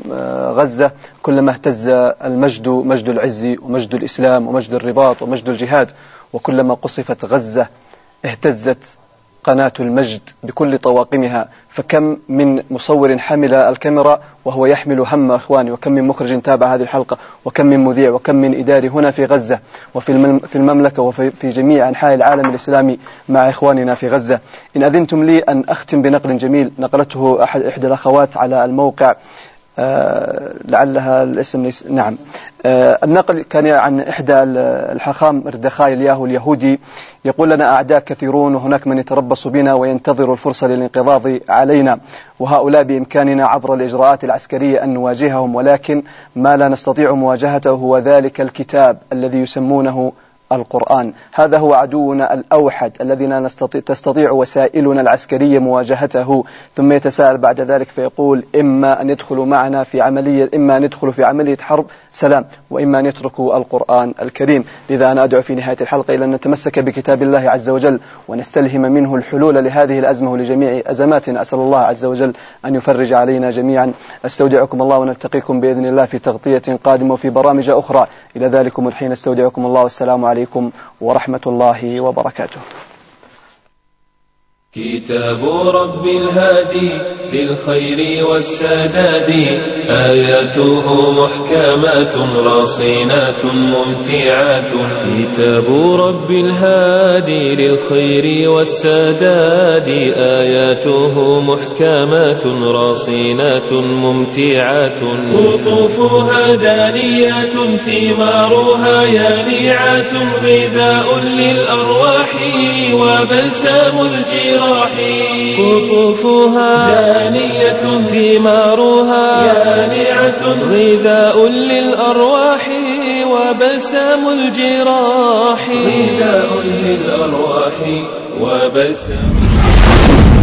S1: غزة كلما اهتز المجد، مجد العز ومجد الإسلام ومجد الرباط ومجد الجهاد، وكلما قصفت غزة اهتزت قناة المجد بكل طواقمها. فكم من مصور حمل الكاميرا وهو يحمل هم إخواني، وكم من مخرج تابع هذه الحلقة، وكم من مذيع، وكم من إداري هنا في غزة وفي المملكة وفي جميع أنحاء العالم الإسلامي مع إخواننا في غزة. إن أذنتم لي أن أختم بنقل جميل نقلته إحدى الأخوات على الموقع لعلها الاسم ليس نعم. النقل كان عن إحدى الحاخام مردخاي الياهو اليهودي يقول لنا أعداء كثيرون وهناك من يتربص بنا وينتظر الفرصة للانقضاض علينا، وهؤلاء بإمكاننا عبر الإجراءات العسكرية أن نواجههم، ولكن ما لا نستطيع مواجهته هو ذلك الكتاب الذي يسمونه القرآن. هذا هو عدونا الأوحد الذي لا تستطيع وسائلنا العسكرية مواجهته. ثم يتساءل بعد ذلك فيقول إما أن يدخلوا معنا في عملية، إما أن يدخلوا في عملية حرب سلام، وإما أن يتركوا القرآن الكريم. لذا أنا أدعو في نهاية الحلقة إلى أن نتمسك بكتاب الله عز وجل ونستلهم منه الحلول لهذه الأزمة ولجميع أزماتنا. أسأل الله عز وجل أن يفرج علينا جميعا. أستودعكم الله ونلتقيكم بإذن الله في تغطية قادمة وفي برامج أخرى. إلى ذلكم الحين استودعكم الله، والسلام عليكم ورحمة الله وبركاته.
S7: كتاب رب الهادي للخير والسداد، آياته محكمات رصينات ممتعات. كتاب رب الهادي للخير والسداد، آياته محكمات رصينات ممتعات. قطوفها دانيات ثمارها يانعات، غذاء للأرواح وبلسام الجراح. قطوفها دانية ثمارها يانعة، غذاء للأرواح وبلسام الجراح. غذاء للأرواح وبلسام